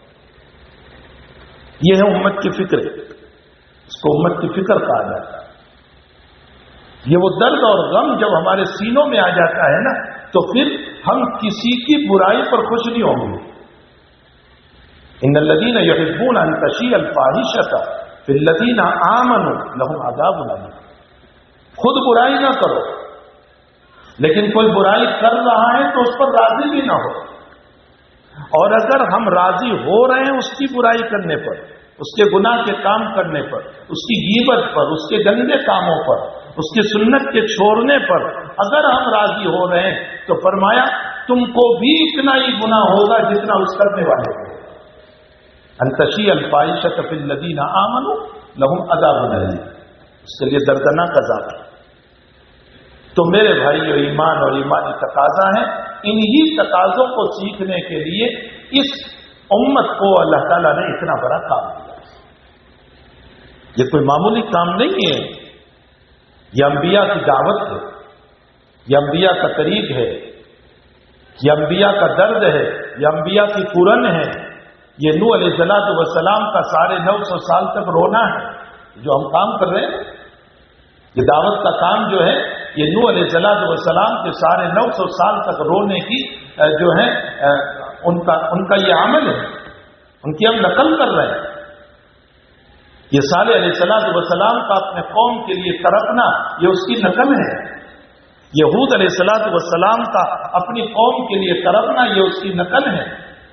یہ ہے امت کی فکر، اس کو امت کی فکر کہا جاتا ہے۔ یہ وہ درد اور غم جب ہمارے سینوں میں آ جاتا ہے نا تو پھر ہم کسی کی برائی پر خوش نہیں ہوں گے۔ ان الذين يحبون ان تشيع الفاحشة في الذين آمنوا لهم عذاب أليم۔ خود برائی نہ کرو، لیکن کوئی برائی کر رہا ہے تو اس پر راضی بھی نہ ہو، اور اگر ہم راضی ہو رہے ہیں اس کی برائی کرنے پر، اس کے گناہ کے کام کرنے پر، اس کی غیبت پر، اس کے گندے کاموں پر، اس کی سنت کے چھوڑنے پر اگر ہم راضی ہو رہے ہیں تو فرمایا تم کو بھی اتنا ہی گناہ ہوگا جتنا اس کرنے والے کو. ان تشیع الفاحشۃ فی الذین آمنوا لہم عذاب الیم، اس کے لیے دردناک عذاب ہے. تو میرے بھائی ایمان اور ایمانی تقاضا ہے، انہی تقاضوں کو سیکھنے کے لیے اس امت کو اللہ تعالیٰ نے اتنا بڑا کام دیا. یہ کوئی معمولی کام نہیں ہے، یہ انبیاء کی دعوت ہے، یہ انبیاء کا طریق ہے، یہ انبیاء کا درد ہے، یہ انبیاء کی قرن ہے. یہ نوح علیہ السلام کا 950 سال تک رونا ہے جو ہم کام کر رہے ہیں. یہ دعوت کا کام جو ہے یہ نوح علیہ السلام کے 950 سال تک رونے کی جو ہے ان کا یہ عمل ہے، ان کی ہم نقل کر رہے ہیں. یہ صالح علیہ السلام کا اپنے قوم کے لیے تڑپنا یہ اس کی نقل ہے. یہ ہود علیہ السلام کا اپنی قوم کے لیے تڑپنا یہ اس کی نقل ہے.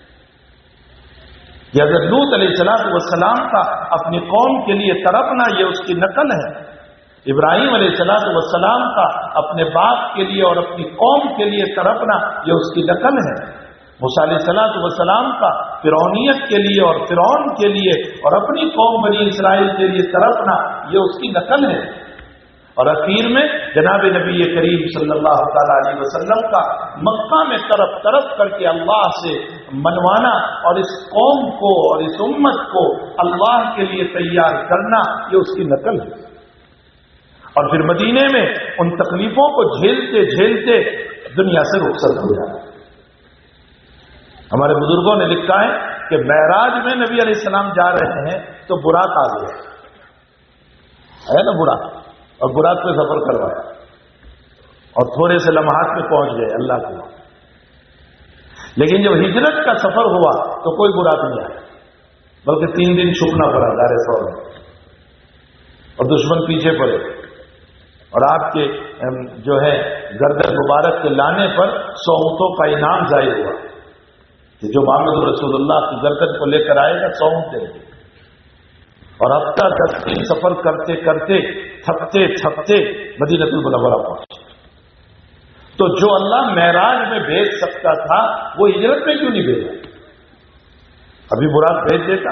یہ حضرت لوط علیہ السلام کا اپنی قوم کے لیے تڑپنا یہ اس کی نقل ہے. ابراہیم علیہ السلام کا اپنے باپ کے لیے اور اپنی قوم کے لیے تڑپنا یہ اس کی نقل ہے. موسیٰ علیہ السلام کا فرعونیت کے لیے اور فرعون کے لیے اور اپنی قوم بنی اسرائیل کے لیے تڑپنا یہ اس کی نقل ہے. اور اخیر میں جناب نبی کریم صلی اللہ تعالی علیہ وسلم کا مکہ میں طرف کر کے اللہ سے منوانا اور اس قوم کو اور اس امت کو اللہ کے لیے تیار کرنا یہ اس کی نقل ہے. اور پھر مدینے میں ان تکلیفوں کو جھیلتے جھیلتے دنیا سے رخصت ہو جانا. ہمارے بزرگوں نے لکھا ہے کہ معراج میں نبی علیہ السلام جا رہے ہیں تو براق آ گیا ہے نا، براق، اور براق پہ سفر کروایا اور تھوڑے سے لمحات میں پہنچ گئے اللہ کے. لیکن جب ہجرت کا سفر ہوا تو کوئی براق نہیں آیا، بلکہ 3 دن چھپنا پڑا غار ثور میں، اور دشمن پیچھے پڑے اور آپ کے جو ہے گردن مبارک کے لانے پر 100 اونٹوں کا انعام ظاہر ہوا کہ جو محمد رسول اللہ کی گردن کو لے کر آئے گا 100 اونٹ دیں گے. اور ہفتہ 10 دن سفر کرتے کرتے تھکتے تھکتے مدینہ المنورہ پہنچے. تو جو اللہ معراج میں بھیج سکتا تھا وہ ہجرت میں کیوں نہیں بھیجا؟ ابھی براق بھیج دیتا.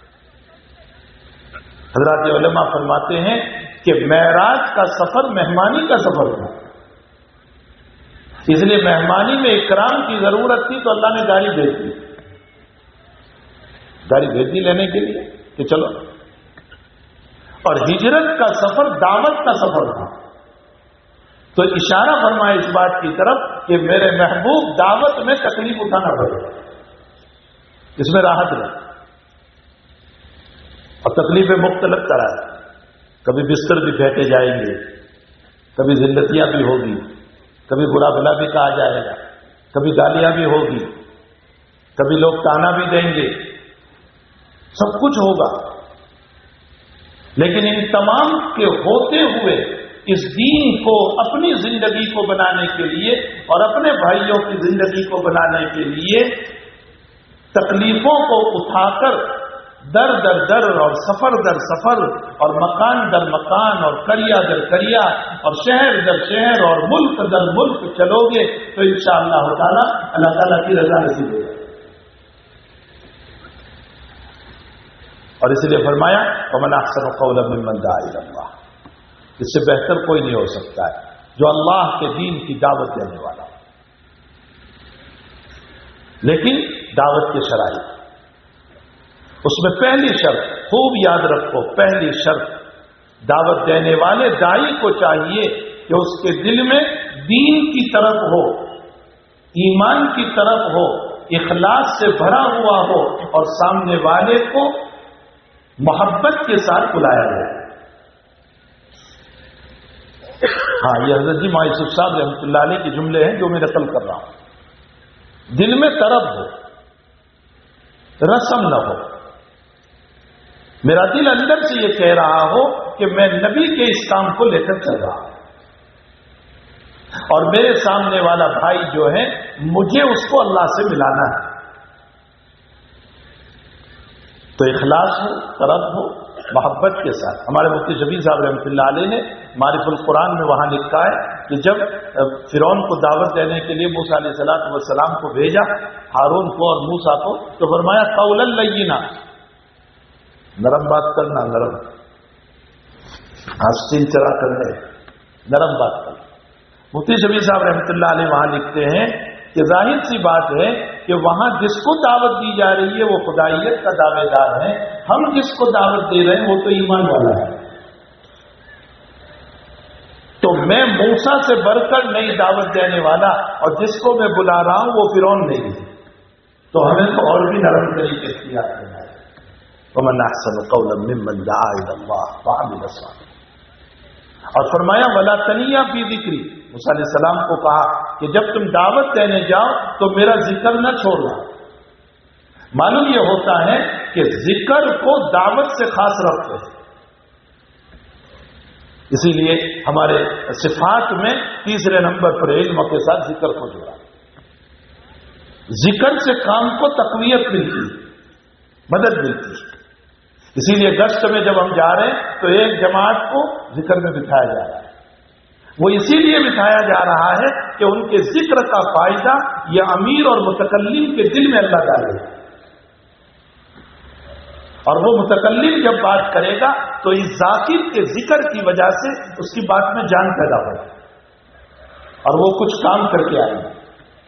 حضرات علماء فرماتے ہیں کہ معراج کا سفر مہمانی کا سفر تھا، اس لیے مہمانی میں اکرام کی ضرورت تھی تو اللہ نے گاڑی بھیج دی، گاڑی بھیج دی لینے کے لیے کہ چلو. اور ہجرت کا سفر دعوت کا سفر تھا، تو اشارہ فرمایا اس بات کی طرف کہ میرے محبوب دعوت میں تکلیف اٹھانا پڑے گا، اس میں راحت نہیں. اور تکلیفیں مختلف طرح ہے، کبھی بستر بھی پھینکے جائیں گے، کبھی زندگیاں بھی ہوگی، کبھی برا بھلا بھی کہا جائے گا، کبھی گالیاں بھی ہوگی، کبھی لوگ تانا بھی دیں گے، سب کچھ ہوگا. لیکن ان تمام کے ہوتے ہوئے اس دین کو اپنی زندگی کو بنانے کے لیے اور اپنے بھائیوں کی زندگی کو بنانے کے لیے تکلیفوں کو اٹھا کر در در در اور سفر در سفر اور مکان در مکان اور قریہ در قریہ اور شہر در شہر اور ملک در ملک چلو گے تو انشاءاللہ تعالی اللہ تعالیٰ کی رضا نصیب ہوگی. اور اس لیے فرمایا وَمَنْ أَحْسَنُ قَوْلًا مِمَّنْ دَعَا إِلَى اللَّهِ، اس سے بہتر کوئی نہیں ہو سکتا ہے جو اللہ کے دین کی دعوت دینے والا. لیکن دعوت کے شرائط، اس میں پہلی شرط خوب یاد رکھو، پہلی شرط دعوت دینے والے داعی کو چاہیے کہ اس کے دل میں دین کی طرف ہو، ایمان کی طرف ہو، اخلاص سے بھرا ہوا ہو اور سامنے والے کو محبت کے ساتھ بلایا جائے. ہاں یہ حضرت جی یوسف صاحب رحمۃ اللہ علیہ کے جملے ہیں جو میں نقل کر رہا ہوں. دل میں طرب ہو، رسم نہ ہو. میرا دل اندر سے یہ کہہ رہا ہو کہ میں نبی کے اس کام کو لے کر چل رہا ہوں اور میرے سامنے والا بھائی جو ہے مجھے اس کو اللہ سے ملانا ہے. تو اخلاص ہو، طرب ہو، محبت کے ساتھ. ہمارے مفتی شفیع صاحب رحمۃ اللہ علیہ نے معرف القرآن میں وہاں لکھا ہے کہ جب فرعون کو دعوت دینے کے لیے موسیٰ علیہ السلام کو بھیجا، ہارون کو اور موسیٰ کو، تو فرمایا قولا لینا، نرم بات کرنا، نرم، آستین چرا کرنے، نرم بات کرنا۔ مفتی شبیر صاحب رحمۃ اللہ علیہ وہاں لکھتے ہیں کہ ظاہر سی بات ہے کہ وہاں جس کو دعوت دی جا رہی ہے وہ خدائیت کا دعوے دار ہے، ہم جس کو دعوت دے رہے ہیں وہ تو ایمان والا ہے۔ تو میں موسیٰ سے بڑھ کر نئی دعوت دینے والا، اور جس کو میں بلا رہا ہوں وہ فرعون نہیں ہے، تو ہمیں تو اور بھی نرم طریقے اختیار کرنا ہے۔ وَمَنْ أَحْسَنُ قَوْلًا مِّمَّنْ دَعَا إِلَى اللَّهِ وَعَمِلَ صَالِحًا۔ اور فرمایا وَلَا تَنِيَّا فِي ذِكْرِي، موسیٰ علیہ السلام کو کہا کہ جب تم دعوت دینے جاؤ تو میرا ذکر نہ چھوڑنا۔ معلوم یہ ہوتا ہے کہ ذکر کو دعوت سے خاص رکھتے ہیں، اسی لیے ہمارے صفات میں تیسرے نمبر پر علم کے ساتھ ذکر کو جوڑا۔ ذکر سے کام کو تقویت ملتی، مدد ملتی۔ اسی لیے گشت میں جب ہم جا رہے ہیں تو ایک جماعت کو ذکر میں بٹھایا جا رہا ہے، وہ اسی لیے بٹھایا جا رہا ہے کہ ان کے ذکر کا فائدہ یہ امیر اور متکلم کے دل میں اللہ ڈالے گا، اور وہ متکلم جب بات کرے گا تو اس ذاکر کے ذکر کی وجہ سے اس کی بات میں جان پیدا ہوگی اور وہ کچھ کام کر کے آئے گا۔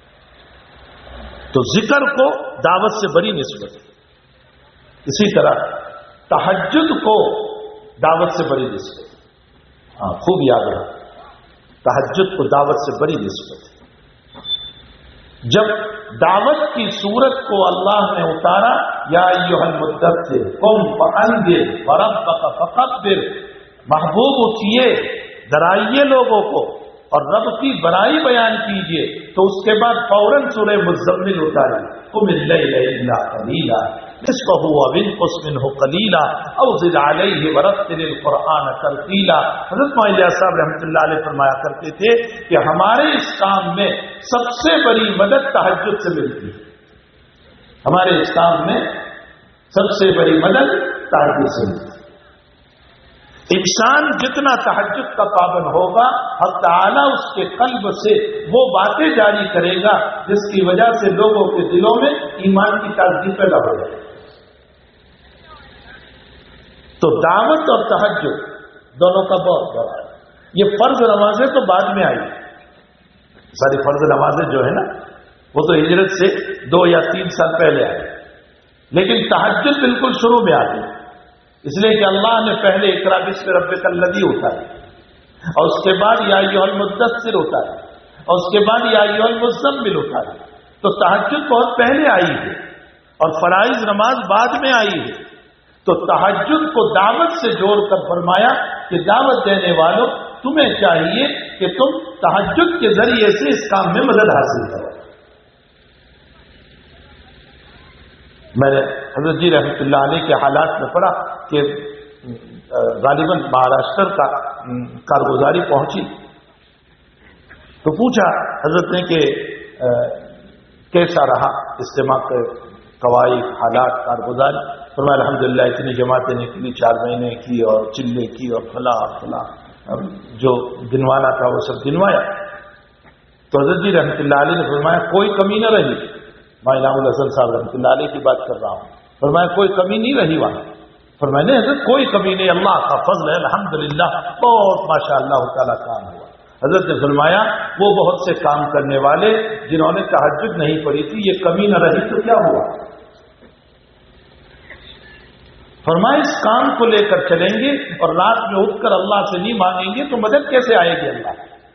تو ذکر کو دعوت سے بڑی نسبت ہے۔ اسی طرح تہجد کو دعوت سے بڑی نسبت ہے۔ ہاں خوب یاد رکھو، تہجد کو دعوت سے بڑی نسبت ہے۔ جب دعوت کی صورت کو اللہ نے اتارا، یا ایھا المدثر قم فانذر وربک فکبر، محبوب اٹھیے، ڈرائیے لوگوں کو اور رب کی بڑائی بیان کیجیے، تو اس کے بعد فوراً سورہ مزمل اتاری، قم اللیل الا قلیلا نصفہ او انقص منہ قلیلا او زد علیہ ورتل القرآن ترتیلا۔ حضرت مولانا صاحب رحمۃ اللہ علیہ فرمایا کرتے تھے کہ ہمارے اس کام میں سب سے بڑی مدد تہجد سے ملتی ہے، ہمارے اس کام میں سب سے بڑی مدد تہجد سے ملتی ہے۔ انسان جتنا تہجد کا پابند ہوگا، حق تعالیٰ اس کے قلب سے وہ باتیں جاری کرے گا جس کی وجہ سے لوگوں کے دلوں میں ایمان کی تازگی پیدا ہو جائے۔ تو دعوت اور تہجد دونوں کا بہت بڑا ہے۔ یہ فرض نمازیں تو بعد میں آئی، ساری فرض نمازیں جو ہے نا وہ تو ہجرت سے 2 یا 3 سال پہلے آئی، لیکن تہجد بالکل شروع میں آ گئی، اس لیے کہ اللہ نے پہلے اقرا بسم ربک الذی اتاری، اور اس کے بعد یا ایھا المدثر اتاری، اور اس کے بعد یا ایھا المزمل اتاری۔ تو تہجد بہت پہلے آئی ہے اور فرائض نماز بعد میں آئی ہے۔ تو تہجد کو دعوت سے جوڑ کر فرمایا کہ دعوت دینے والوں تمہیں چاہیے کہ تم تہجد کے ذریعے سے اس کام میں مدد حاصل کرو۔ میں نے حضرت جی رحمۃ اللہ علیہ کے حالات میں پڑھا کہ غالباً مہاراشٹر کا کارگزاری پہنچی، تو پوچھا حضرت نے کہ کیسا رہا اجتماع کے قواعد، حالات، کارگزاری؟ فرمایا الحمدللہ اتنی جماعتیں نکلی، 4 مہینے کی اور چلے کی اور فلاں جو گنوانا تھا وہ سب گنوایا۔ تو حضرت جی رحمۃ اللہ علیہ نے فرمایا کوئی کمی نہ رہی، میں انعام الحسن صاحب رحمۃ اللہ علیہ کی بات کر رہا ہوں، فرمایا کوئی کمی نہیں رہی وہاں۔ فرمایا نہیں حضرت کوئی کمی نہیں، اللہ کا فضل ہے الحمدللہ، بہت ماشاء اللہ تعالیٰ کام ہوا۔ حضرت نے فرمایا وہ بہت سے کام کرنے والے جنہوں نے تہجد نہیں پڑھی تھی، یہ کمی نہ رہی تو کیا ہوا؟ فرمایا اس کام کو لے کر چلیں گے اور رات میں اٹھ کر اللہ سے نہیں مانگیں گے تو مدد کیسے آئے گی؟ اللہ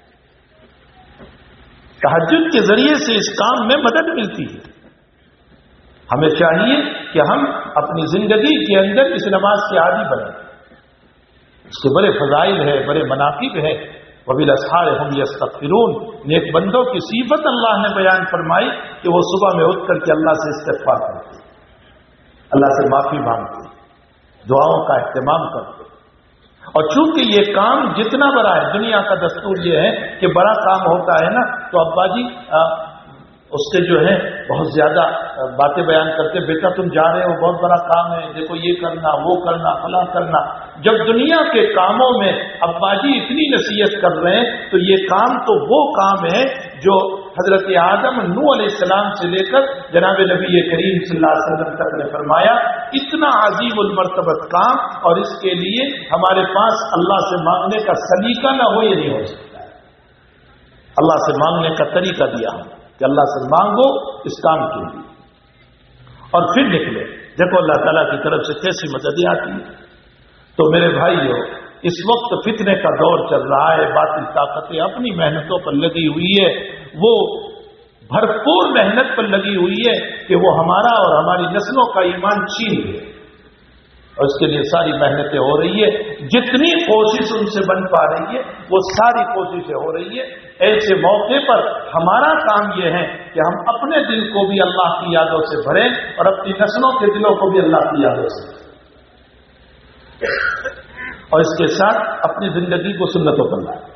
تہجد کے ذریعے سے اس کام میں مدد ملتی ہے۔ ہمیں چاہیے کہ ہم اپنی زندگی کے اندر اس نماز کے عادی بنیں، اس کے بڑے فضائل ہیں، بڑے مناقب ہیں۔ وبالاسحار هم یستغفرون، نیک بندوں کی صفت اللہ نے بیان فرمائی کہ وہ صبح میں اٹھ کر کے اللہ سے استغفار کرتے، اللہ سے معافی مانگتے، دعاؤں کا اہتمام کرتے۔ اور چونکہ یہ کام جتنا بڑا ہے، دنیا کا دستور یہ ہے کہ بڑا کام ہوتا ہے نا تو ابا جی اس کے جو ہے بہت زیادہ باتیں بیان کرتے، بیٹا تم جا رہے ہو بہت بڑا کام ہے، دیکھو یہ کرنا وہ کرنا فلاں کرنا۔ جب دنیا کے کاموں میں ابا جی اتنی نصیحت کر رہے ہیں تو یہ کام تو وہ کام ہے جو حضرت آدم نوح علیہ السلام سے لے کر جناب نبی کریم صلی اللہ علیہ وسلم تک نے فرمایا، اتنا عظیم المرتبت کام، اور اس کے لیے ہمارے پاس اللہ سے مانگنے کا سلیقہ نہ ہو، یہ نہیں ہو سکتا ہے۔ اللہ سے مانگنے کا طریقہ دیا ہم کہ اللہ سے مانگو اس کام کے لیے، اور پھر نکلے۔ دیکھو اللہ تعالیٰ کی طرف سے کیسی مددیں آتی ہیں۔ تو میرے بھائیو، اس وقت فتنے کا دور چل رہا ہے، باطل طاقتیں اپنی محنتوں پر لگی ہوئی ہے، وہ بھرپور محنت پر لگی ہوئی ہے کہ وہ ہمارا اور ہماری نسلوں کا ایمان چھین لے، اور اس کے لیے ساری محنتیں ہو رہی ہے۔ جتنی کوشش ان سے بن پا رہی ہے وہ ساری کوششیں ہو رہی ہے۔ ایسے موقع پر ہمارا کام یہ ہے کہ ہم اپنے دل کو بھی اللہ کی یادوں سے بھریں اور اپنی نسلوں کے دلوں کو بھی اللہ کی یادوں سے بھریں، اور اس کے ساتھ اپنی زندگی کو سنتوں پر لائیں۔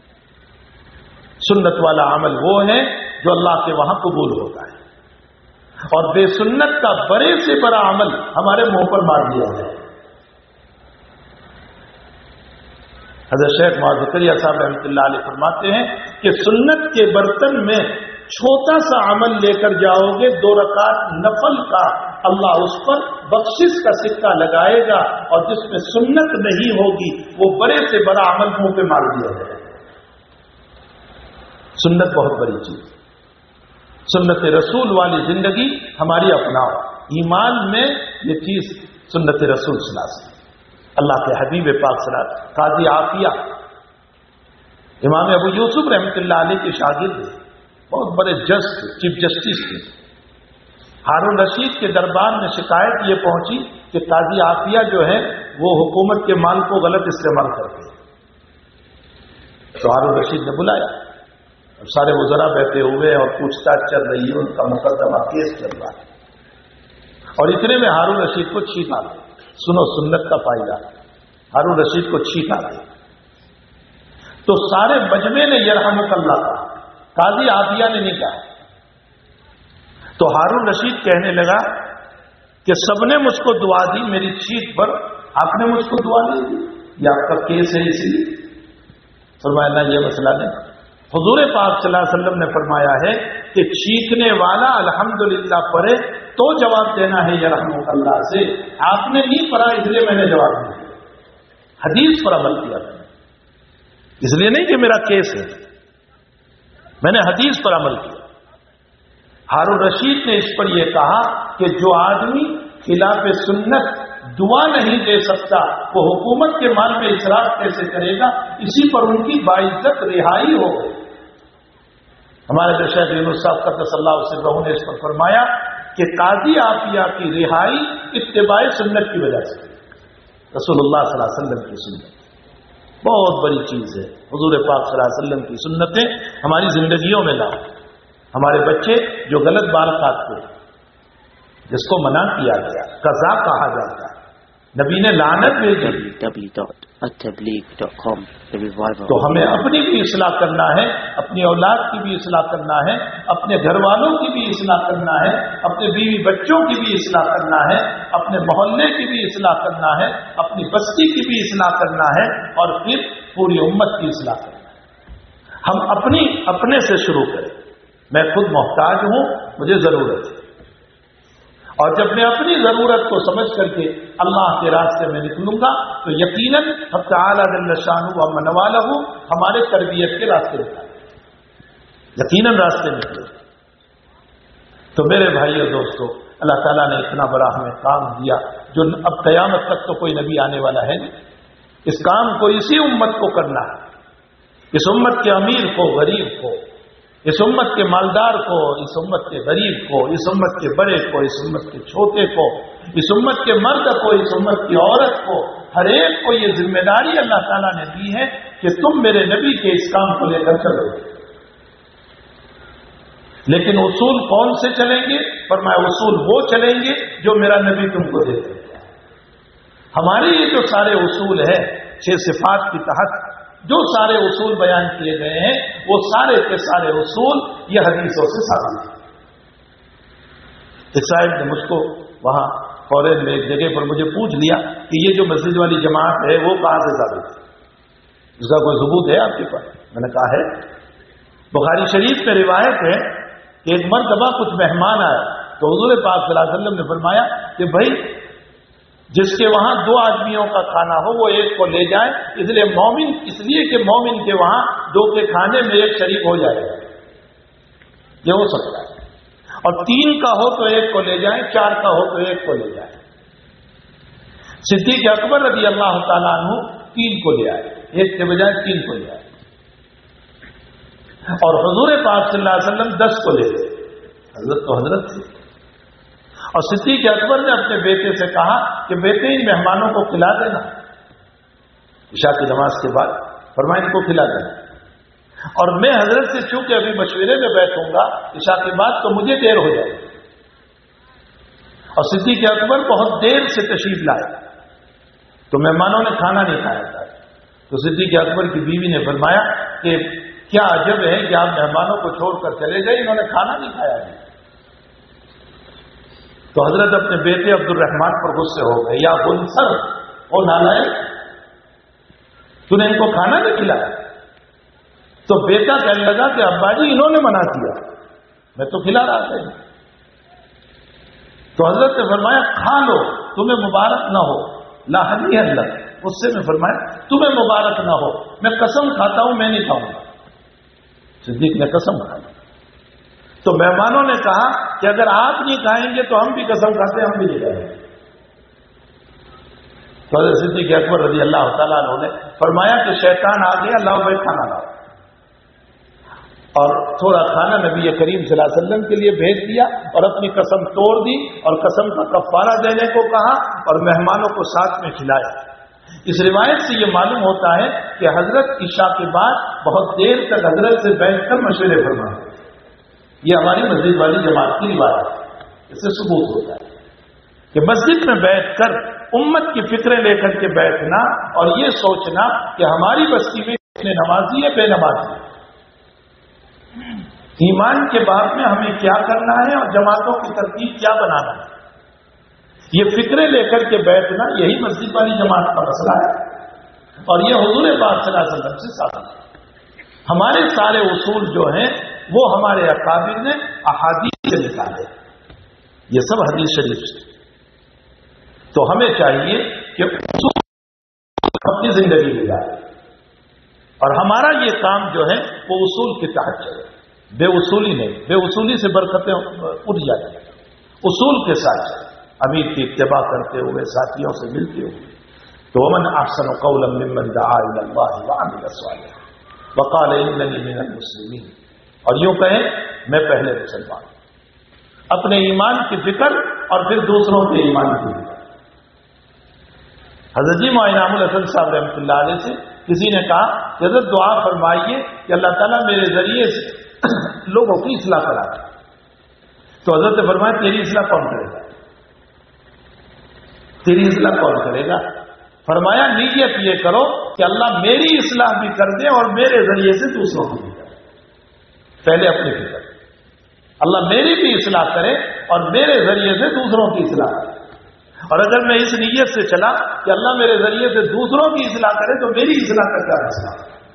سنت والا عمل وہ ہے جو اللہ کے وہاں قبول ہوتا ہے، اور بے سنت کا بڑے سے بڑا عمل ہمارے منہ پر مار دیا ہے۔ حضرت شیخ محمد زکریا صاحب رحمۃ اللہ علیہ فرماتے ہیں کہ سنت کے برتن میں چھوٹا سا عمل لے کر جاؤ گے، 2 رکعت نفل کا، اللہ اس پر بخشش کا سکہ لگائے گا، اور جس میں سنت نہیں ہوگی وہ بڑے سے بڑا عمل منہ پہ مار دیا جائے گا۔ سنت بہت بڑی چیز، سنت رسول والی زندگی ہماری اپناؤ۔ ایمان میں یہ چیز سنت رسول صلی اللہ علیہ وسلم، اللہ کے حبیب پاک صلی اللہ علیہ وسلم۔ قاضی عافیہ امام ابو یوسف رحمۃ اللہ علیہ کے شاگرد، بہت بڑے جج تھے، چیف جسٹس تھے۔ ہارون رشید کے دربار میں شکایت یہ پہنچی کہ قاضی عافیہ جو ہے وہ حکومت کے مال کو غلط استعمال کرتے ہیں۔ تو ہارون رشید نے بلایا، سارے وزراء بیٹھے ہوئے اور پوچھ تاچھ چل رہی ہے، ان کا مقدمہ کیس چل رہا ہے، اور اتنے میں ہارون رشید کو چھینک آ گئی۔ سنو سنت کا فائدہ، ہارون رشید کو چھینک آ گئی تو سارے مجمع نے یرحمک اللہ کہا، قاضی عافیہ نے نہیں کہا۔ تو ہارون رشید کہنے لگا کہ سب نے مجھ کو دعا دی میری چھینک پر، آپ نے مجھ کو دعا نہیں دی، یہ آپ کا کیس ہے اسی لیے؟ فرمایا نہ، یہ مسئلہ نہیں۔ حضور پاک صلی اللہ علیہ وسلم نے فرمایا ہے کہ چھینکنے والا الحمدللہ پڑھے تو جواب دینا ہے یرحمک اللہ سے، آپ نے نہیں پڑھا اس لیے میں نے جواب دیا۔ حدیث پر عمل کیا میں نے، اس لیے نہیں کہ میرا کیس ہے، میں نے حدیث پر عمل کیا۔ ہارون رشید نے اس پر یہ کہا کہ جو آدمی خلاف سنت دعا نہیں دے سکتا وہ حکومت کے مال میں اسراف کیسے کرے گا؟ اسی پر ان کی باعزت رہائی ہو گئی۔ ہمارے شیخ یونس صاحب قدس اللہ سرہ نے اس پر فرمایا کہ قاضی عافیہ کی رہائی اتباع سنت کی وجہ سے، رسول اللہ صلی اللہ علیہ وسلم کی سنت بہت بڑی چیز ہے۔ حضور پاک صلی اللہ علیہ وسلم کی سنتیں ہماری زندگیوں میں لاؤ۔ ہمارے بچے جو غلط بال کاٹتے، جس کو منع کیا گیا، قضا کہا جاتا ہے، نبی نے لعنت بھیجی، www.attableek.com the reviver تو ہمیں اپنی بھی اصلاح کرنا ہے، اپنی اولاد کی بھی اصلاح کرنا ہے، اپنے گھر والوں کی بھی اصلاح کرنا ہے، اپنے بیوی بچوں کی بھی اصلاح کرنا ہے، اپنے محلے کی بھی اصلاح کرنا ہے، اپنی بستی کی بھی اصلاح کرنا ہے، اور پھر پوری امت کی اصلاح کرنا ہے۔ ہم اپنے سے شروع کریں۔ میں خود محتاج ہوں، مجھے ضرورت ہے، اور جب میں اپنی ضرورت کو سمجھ کر کے اللہ کے راستے میں نکلوں گا تو یقیناً حق تعالیٰ جل شانہ و من والہ ہمارے تربیت کے راستے نکالے، یقیناً راستے نکلے۔ تو میرے بھائی اور دوستو، اللہ تعالیٰ نے اتنا بڑا ہمیں کام دیا جو اب قیامت تک تو کوئی نبی آنے والا ہے نہیں۔ اس کام کو اسی امت کو کرنا ہے، اس امت کے امیر کو، غریب کو، اس امت کے مالدار کو، اس امت کے غریب کو، اس امت کے بڑے کو، اس امت کے چھوٹے کو، اس امت کے مرد کو، اس امت کی عورت کو، ہر ایک کو یہ ذمہ داری اللہ تعالیٰ نے دی ہے کہ تم میرے نبی کے اس کام کو لے کر چلو۔ لیکن اصول کون سے چلیں گے؟ فرمایا اصول وہ چلیں گے جو میرا نبی تم کو دے دے۔ ہمارے یہ جو سارے اصول ہیں 6 صفات کے تحت جو سارے اصول بیان کیے گئے ہیں، وہ سارے کے سارے اصول یہ حدیثوں سے ثابت ہیں۔ ایک صاحب نے مجھ کو وہاں فوراً میں ایک جگہ پر مجھے پوچھ لیا کہ یہ جو مسجد والی جماعت ہے وہ کہاں سے ثابت ہے، اس کا کوئی ثبوت ہے آپ کے پاس؟ میں نے کہا ہے، بخاری شریف میں روایت ہے کہ ایک مرتبہ کچھ مہمان آیا تو حضور پاک صلی اللہ علیہ وسلم نے فرمایا کہ بھائی جس کے وہاں 2 آدمیوں کا کھانا ہو وہ ایک کو لے جائے، اس لیے کہ مومن کے وہاں 2 کے کھانے میں ایک شریک ہو جائے گا، یہ ہو سکتا ہے، اور 3 کا ہو تو ایک کو لے جائیں، 4 کا ہو تو ایک کو لے جائیں۔ صدیق اکبر رضی اللہ تعالیٰ عنہ 3 کو لے آئے، ایک کے بجائے 3 کو لے آئے، اور حضور پاک صلی اللہ علیہ وسلم 10 کو لے گئے۔ حضرت تو حضرت تھی، اور صدیق اکبر نے اپنے بیٹے سے کہا کہ بیٹے ان مہمانوں کو کھلا دینا، عشاء کی نماز کے بعد فرمایا ان کو کھلا دینا، اور میں حضرت سے چونکہ ابھی مشورے میں بیٹھوں گا عشاء کے بعد تو مجھے دیر ہو جائے گی، اور صدیق اکبر بہت دیر سے تشریف لائے تو مہمانوں نے کھانا نہیں کھایا تھا، تو صدیق اکبر کی بیوی نے فرمایا کہ کیا عجب ہے کہ آپ مہمانوں کو چھوڑ کر چلے گئے، انہوں نے کھانا نہیں کھایا ہے۔ تو حضرت اپنے بیٹے عبد الرحمان پر غصے ہو گئے، یا گنسر او نالائق، تو نے ان کو کھانا نہیں کھلایا؟ تو بیٹا کہنے لگا کہ ابا جی انہوں نے منع کیا، میں تو کھلا رہا تھا۔ تو حضرت نے فرمایا کھا لو تمہیں مبارک نہ ہو، لا حلی اللہ، غصے میں فرمایا تمہیں مبارک نہ ہو، میں قسم کھاتا ہوں میں نہیں کھاؤں گا۔ صدیق نے قسم کھائی، تو مہمانوں نے کہا کہ اگر آپ نہیں کھائیں گے تو ہم بھی قسم کھاتے ہیں، ہم بھی نہیں کھائیں گے۔ تو حضرت صدیق اکبر رضی اللہ تعالیٰ عنہ نے فرمایا کہ شیطان آ گیا، لاؤ بھائی کھانا لاؤ، اور تھوڑا کھانا نبی کریم صلی اللہ علیہ وسلم کے لیے بھیج دیا، اور اپنی قسم توڑ دی اور قسم کا کفارہ دینے کو کہا، اور مہمانوں کو ساتھ میں کھلایا۔ اس روایت سے یہ معلوم ہوتا ہے کہ حضرت عشاء کے بعد بہت دیر تک حضرت سے بیٹھ کر مشورے فرمائے، یہ ہماری مسجد والی جماعت کی روایت ہے، اس سے ثبوت ہوتا ہے کہ مسجد میں بیٹھ کر امت کی فکریں لے کر کے بیٹھنا اور یہ سوچنا کہ ہماری بستی میں کتنے نمازی ہے، بے نمازی ہے، ایمان کے باب میں ہمیں کیا کرنا ہے اور جماعتوں کی ترتیب کیا بنانا ہے، یہ فکریں لے کر کے بیٹھنا یہی مسجد والی جماعت کا مسئلہ ہے، اور یہ حضور پاک صلی اللہ علیہ وسلم سے ثابت ہے۔ ہمارے سارے اصول جو ہیں وہ ہمارے اکابر نے احادیث سے نکالے، یہ سب حدیث شریف سے، تو ہمیں چاہیے کہ اصول اپنی زندگی گزارے، اور ہمارا یہ کام جو ہے وہ اصول کے تحت چلے، بے اصولی نہیں، بے اصولی سے برکتیں اٹھ جاتی ہیں، اصول کے ساتھ چلے، امیر کی اتباع کرتے ہوئے، ساتھیوں سے ملتے ہوئے۔ تو ومن احسن قولا ممن دعا الى الله وعمل صالحا وقال انني من المسلمين، اور یوں کہیں میں پہلے مسلمان ہوں، اپنے ایمان کی فکر اور پھر دوسروں کے ایمان کی فکر۔ حضرت جی انعام الحسن صاحب رحمۃ اللہ علیہ سے کسی نے کہا کہ حضرت دعا فرمائیے کہ اللہ تعالیٰ میرے ذریعے سے لوگوں کی اصلاح کرا دے، تو حضرت نے فرمایا تیری اصلاح کون کرے گا، تیری اصلاح کون کرے گا؟ فرمایا نیت یہ کرو کہ اللہ میری اصلاح بھی کر دے اور میرے ذریعے سے دوسروں کی بھی کرے، پہلے اپنی فکر، اللہ میری بھی اصلاح کرے اور میرے ذریعے سے دوسروں کی اصلاح کرے، اور اگر میں اس نیت سے چلا کہ اللہ میرے ذریعے سے دوسروں کی اصلاح کرے تو میری اصلاح کا کیا مسئلہ،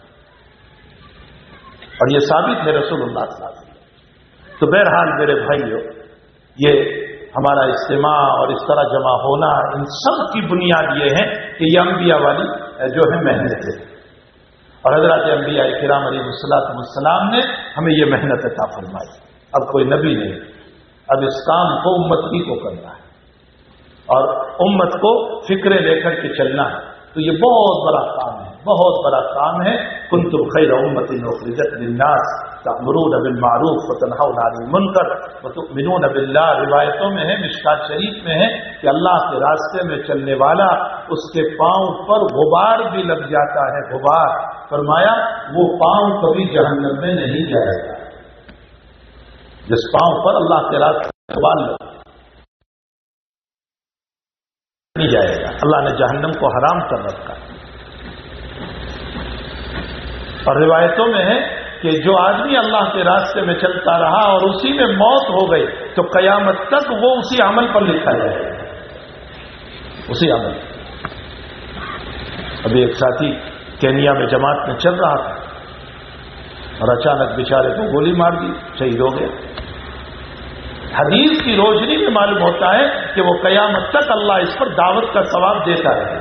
اور یہ ثابت ہے رسول اللہ صلی اللہ علیہ وسلم۔ تو بہرحال میرے بھائیو، یہ ہمارا اجتماع اور اس طرح جمع ہونا، ان سب کی بنیاد یہ ہے کہ یہ انبیاء والی جو ہے محنت ہے، اور حضرات انبیاء کرام علیہ السلام نے ہمیں یہ محنت عطا فرمائی۔ اب کوئی نبی نہیں، اب اس کام کو امت ہی کو کرنا ہے اور امت کو فکریں لے کر کے چلنا ہے، تو یہ بہت بڑا کام ہے، بہت بڑا کام ہے۔ کنتم خیر امۃ اخرجت للناس تأمرون بالمعروف وتنہون عن المنکر وتؤمنون باللہ، روایتوں میں ہے، مشکات شریف میں ہے کہ اللہ کے راستے میں چلنے والا اس کے پاؤں پر غبار بھی لگ جاتا ہے، غبار، فرمایا وہ پاؤں کبھی جہنم میں نہیں جائے گا، جس پاؤں پر اللہ کے راستے میں غبار لگ نہیں جائے گا، اللہ نے جہنم کو حرام کر رکھا۔ اور روایتوں میں ہے کہ جو آدمی اللہ کے راستے میں چلتا رہا اور اسی میں موت ہو گئی تو قیامت تک وہ اسی عمل پر لکھا جائے گا، اسی عمل. ابھی ایک ساتھی کینیا میں جماعت میں چل رہا تھا اور اچانک بیچارے کو گولی مار دی، شہید ہو گیا. حدیث کی روشنی میں معلوم ہوتا ہے کہ وہ قیامت تک اللہ اس پر دعوت کا ثواب دیتا رہے.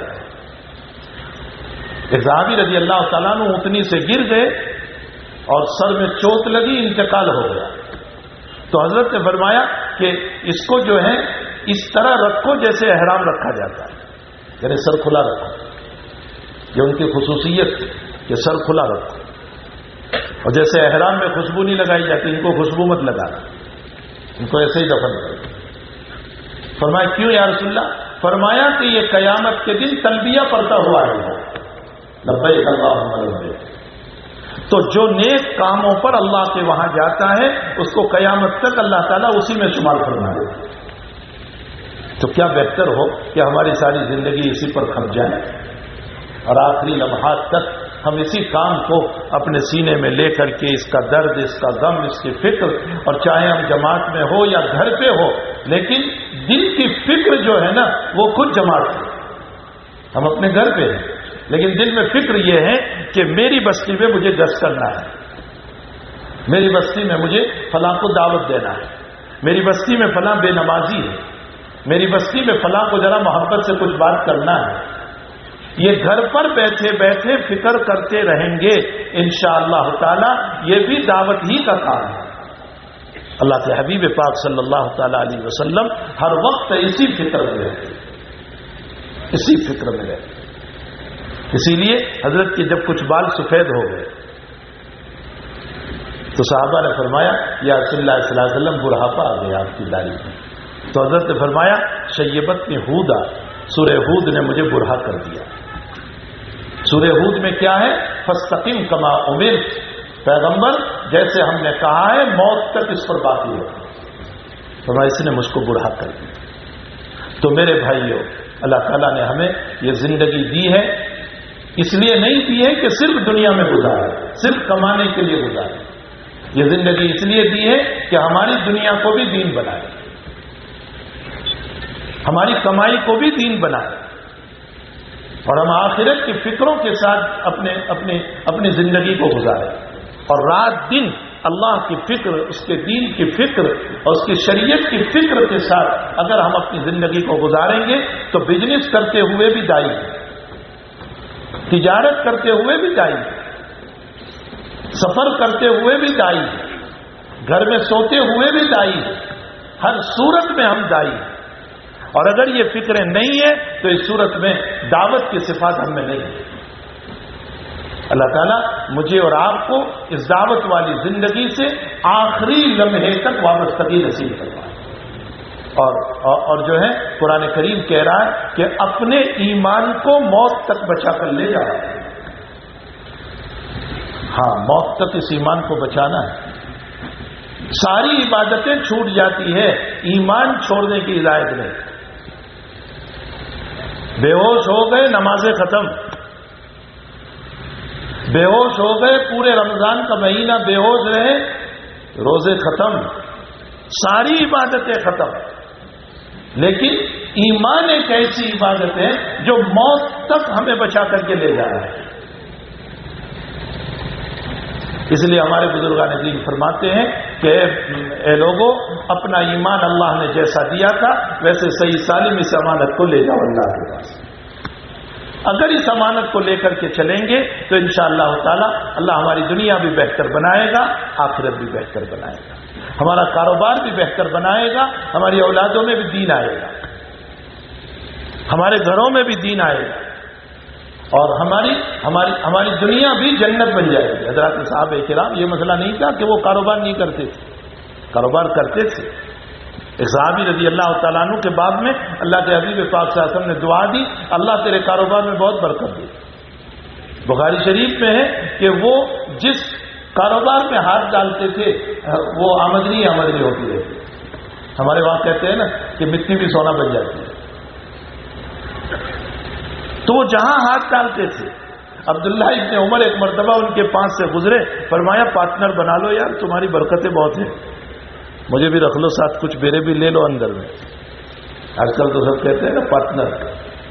ایک صحابی رضی اللہ تعالیٰ عنہ اونٹنی سے گر گئے اور سر میں چوٹ لگی، انتقال ہو گیا. تو حضرت نے فرمایا کہ اس کو جو ہے اس طرح رکھو جیسے احرام رکھا جاتا ہے، یعنی سر کھلا رکھو. یہ ان کی خصوصیت کہ سر کھلا رکھو. اور جیسے احرام میں خوشبو نہیں لگائی جاتی، ان کو خوشبو مت لگانا، ان کو ایسے ہی دفن کرو. فرمایا کیوں یا رسول اللہ؟ فرمایا کہ یہ قیامت کے دن تلبیہ پڑھتا ہوا ہے، لبیک اللہم لبیک. تو جو نیک کاموں پر اللہ کے وہاں جاتا ہے اس کو قیامت تک اللہ تعالیٰ اسی میں شمار فرما دیتا ہے. تو کیا بہتر ہو کہ ہماری ساری زندگی اسی پر کھپ جائے اور آخری لمحات تک ہم اسی کام کو اپنے سینے میں لے کر کے اس کا درد، اس کا غم، اس کی فکر، اور چاہے ہم جماعت میں ہو یا گھر پہ ہو، لیکن دل کی فکر جو ہے نا وہ خود جماعت ہے. ہم اپنے گھر پہ ہیں لیکن دل میں فکر یہ ہے کہ میری بستی میں مجھے گشت کرنا ہے، میری بستی میں مجھے فلاں کو دعوت دینا ہے، میری بستی میں فلاں بے نمازی ہے، میری بستی میں فلاں کو ذرا محبت سے کچھ بات کرنا ہے. یہ گھر پر بیٹھے بیٹھے فکر کرتے رہیں گے انشاءاللہ تعالی، یہ بھی دعوت ہی کا کام ہے. اللہ کے حبیب پاک صلی اللہ تعالی علیہ وسلم ہر وقت اسی فکر میں رہتے، اسی فکر میں رہتے. اسی لیے حضرت کے جب کچھ بال سفید ہو گئے تو صحابہ نے فرمایا یا رسول اللہ صلی اللہ علیہ وسلم بڑھاپا آ گیا آپ کی داڑھی میں. تو حضرت نے فرمایا شیبتنی ہودا، سورہ ہود نے مجھے بڑھا کر دیا. سورہ ہود میں کیا ہے؟ فاستقم کما امرت، پیغمبر جیسے ہم نے کہا ہے موت تک اس پر باقی ہو. فرمایا اس نے مجھ کو بڑھا کر دیا. تو میرے بھائیوں، اللہ تعالیٰ نے ہمیں یہ زندگی دی ہے، اس لیے نہیں دی ہے کہ صرف دنیا میں گزارے، صرف کمانے کے لیے گزارے. یہ زندگی اس لیے دی ہے کہ ہماری دنیا کو بھی دین بنائے، ہماری کمائی کو بھی دین بنائے، اور ہم آخرت کی فکروں کے ساتھ اپنی زندگی کو گزارے. اور رات دن اللہ کی فکر، اس کے دین کی فکر اور اس کی شریعت کی فکر کے ساتھ اگر ہم اپنی زندگی کو گزاریں گے تو بزنس کرتے ہوئے بھی دائی ہے، تجارت کرتے ہوئے بھی دائی ہے، سفر کرتے ہوئے بھی دائی ہے، گھر میں سوتے ہوئے بھی دائی ہے، ہر صورت میں ہم دائی ہیں. اور اگر یہ فکریں نہیں ہیں تو اس صورت میں دعوت کی صفات ہم میں نہیں ہے. اللہ تعالیٰ مجھے اور آپ کو اس دعوت والی زندگی سے آخری لمحے تک وابستگی نصیب کروائے. اور جو ہے قرآن کریم کہہ رہا ہے کہ اپنے ایمان کو موت تک بچا کر لے جا رہا ہے. ہاں، موت تک اس ایمان کو بچانا ہے. ساری عبادتیں چھوٹ جاتی ہے، ایمان چھوڑنے کی ہدایت نہیں. بے ہوش ہو گئے، نمازیں ختم. بے ہوش ہو گئے، پورے رمضان کا مہینہ بے ہوش رہے، روزے ختم، ساری عبادتیں ختم. لیکن ایمان ایک ایسی عبادت ہے جو موت تک ہمیں بچا کر کے لے جا رہا ہے. اس لیے ہمارے بزرگان دین فرماتے ہیں کہ اے لوگوں، اپنا ایمان اللہ نے جیسا دیا تھا ویسے صحیح سالم اس امانت کو لے جاؤ اللہ کے پاس. اگر اس امانت کو لے کر کے چلیں گے تو انشاءاللہ تعالی اللہ ہماری دنیا بھی بہتر بنائے گا، آخرت بھی بہتر بنائے گا، ہمارا کاروبار بھی بہتر بنائے گا، ہماری اولادوں میں بھی دین آئے گا، ہمارے گھروں میں بھی دین آئے گا، اور ہماری دنیا بھی جنت بن جائے گی. حضرات صاحب کرام، یہ مسئلہ نہیں تھا کہ وہ کاروبار نہیں کرتے تھے، کاروبار کرتے تھے. ایک صحابی رضی اللہ تعالیٰ عنہ کے بعد میں اللہ کے حبیب پاک صلی اللہ علیہ وسلم نے دعا دی، اللہ تیرے کاروبار میں بہت برکت دی. بخاری شریف میں ہے کہ وہ جس کاروبار میں ہاتھ ڈالتے تھے وہ آمدنی ہوتی رہتی. ہمارے وہاں کہتے ہیں نا کہ مٹی بھی سونا بن جاتی ہے. تو وہ جہاں ہاتھ ڈالتے تھے، عبداللہ ابن عمر ایک مرتبہ ان کے پاس سے گزرے، فرمایا پارٹنر بنا لو یار، تمہاری برکتیں بہت ہیں، مجھے بھی رکھ لو ساتھ، کچھ میرے بھی لے لو اندر میں. آج کل تو سب کہتے ہیں نا پارٹنر.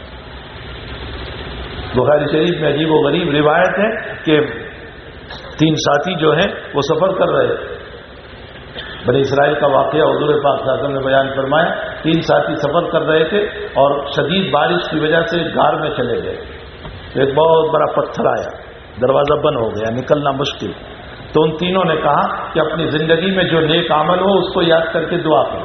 بخاری شریف میں عجیب و غریب روایت ہے کہ 3 ساتھی جو ہیں وہ سفر کر رہے تھے. بنی اسرائیل کا واقعہ حضور پاک صلی اللہ علیہ وسلم نے بیان فرمایا. 3 ساتھی سفر کر رہے تھے اور شدید بارش کی وجہ سے غار میں چلے گئے. ایک بہت بڑا پتھر آیا, دروازہ بند ہو گیا, نکلنا مشکل. تو ان تینوں نے کہا کہ اپنی زندگی میں جو نیک عمل ہو اس کو یاد کر کے دعا کرو,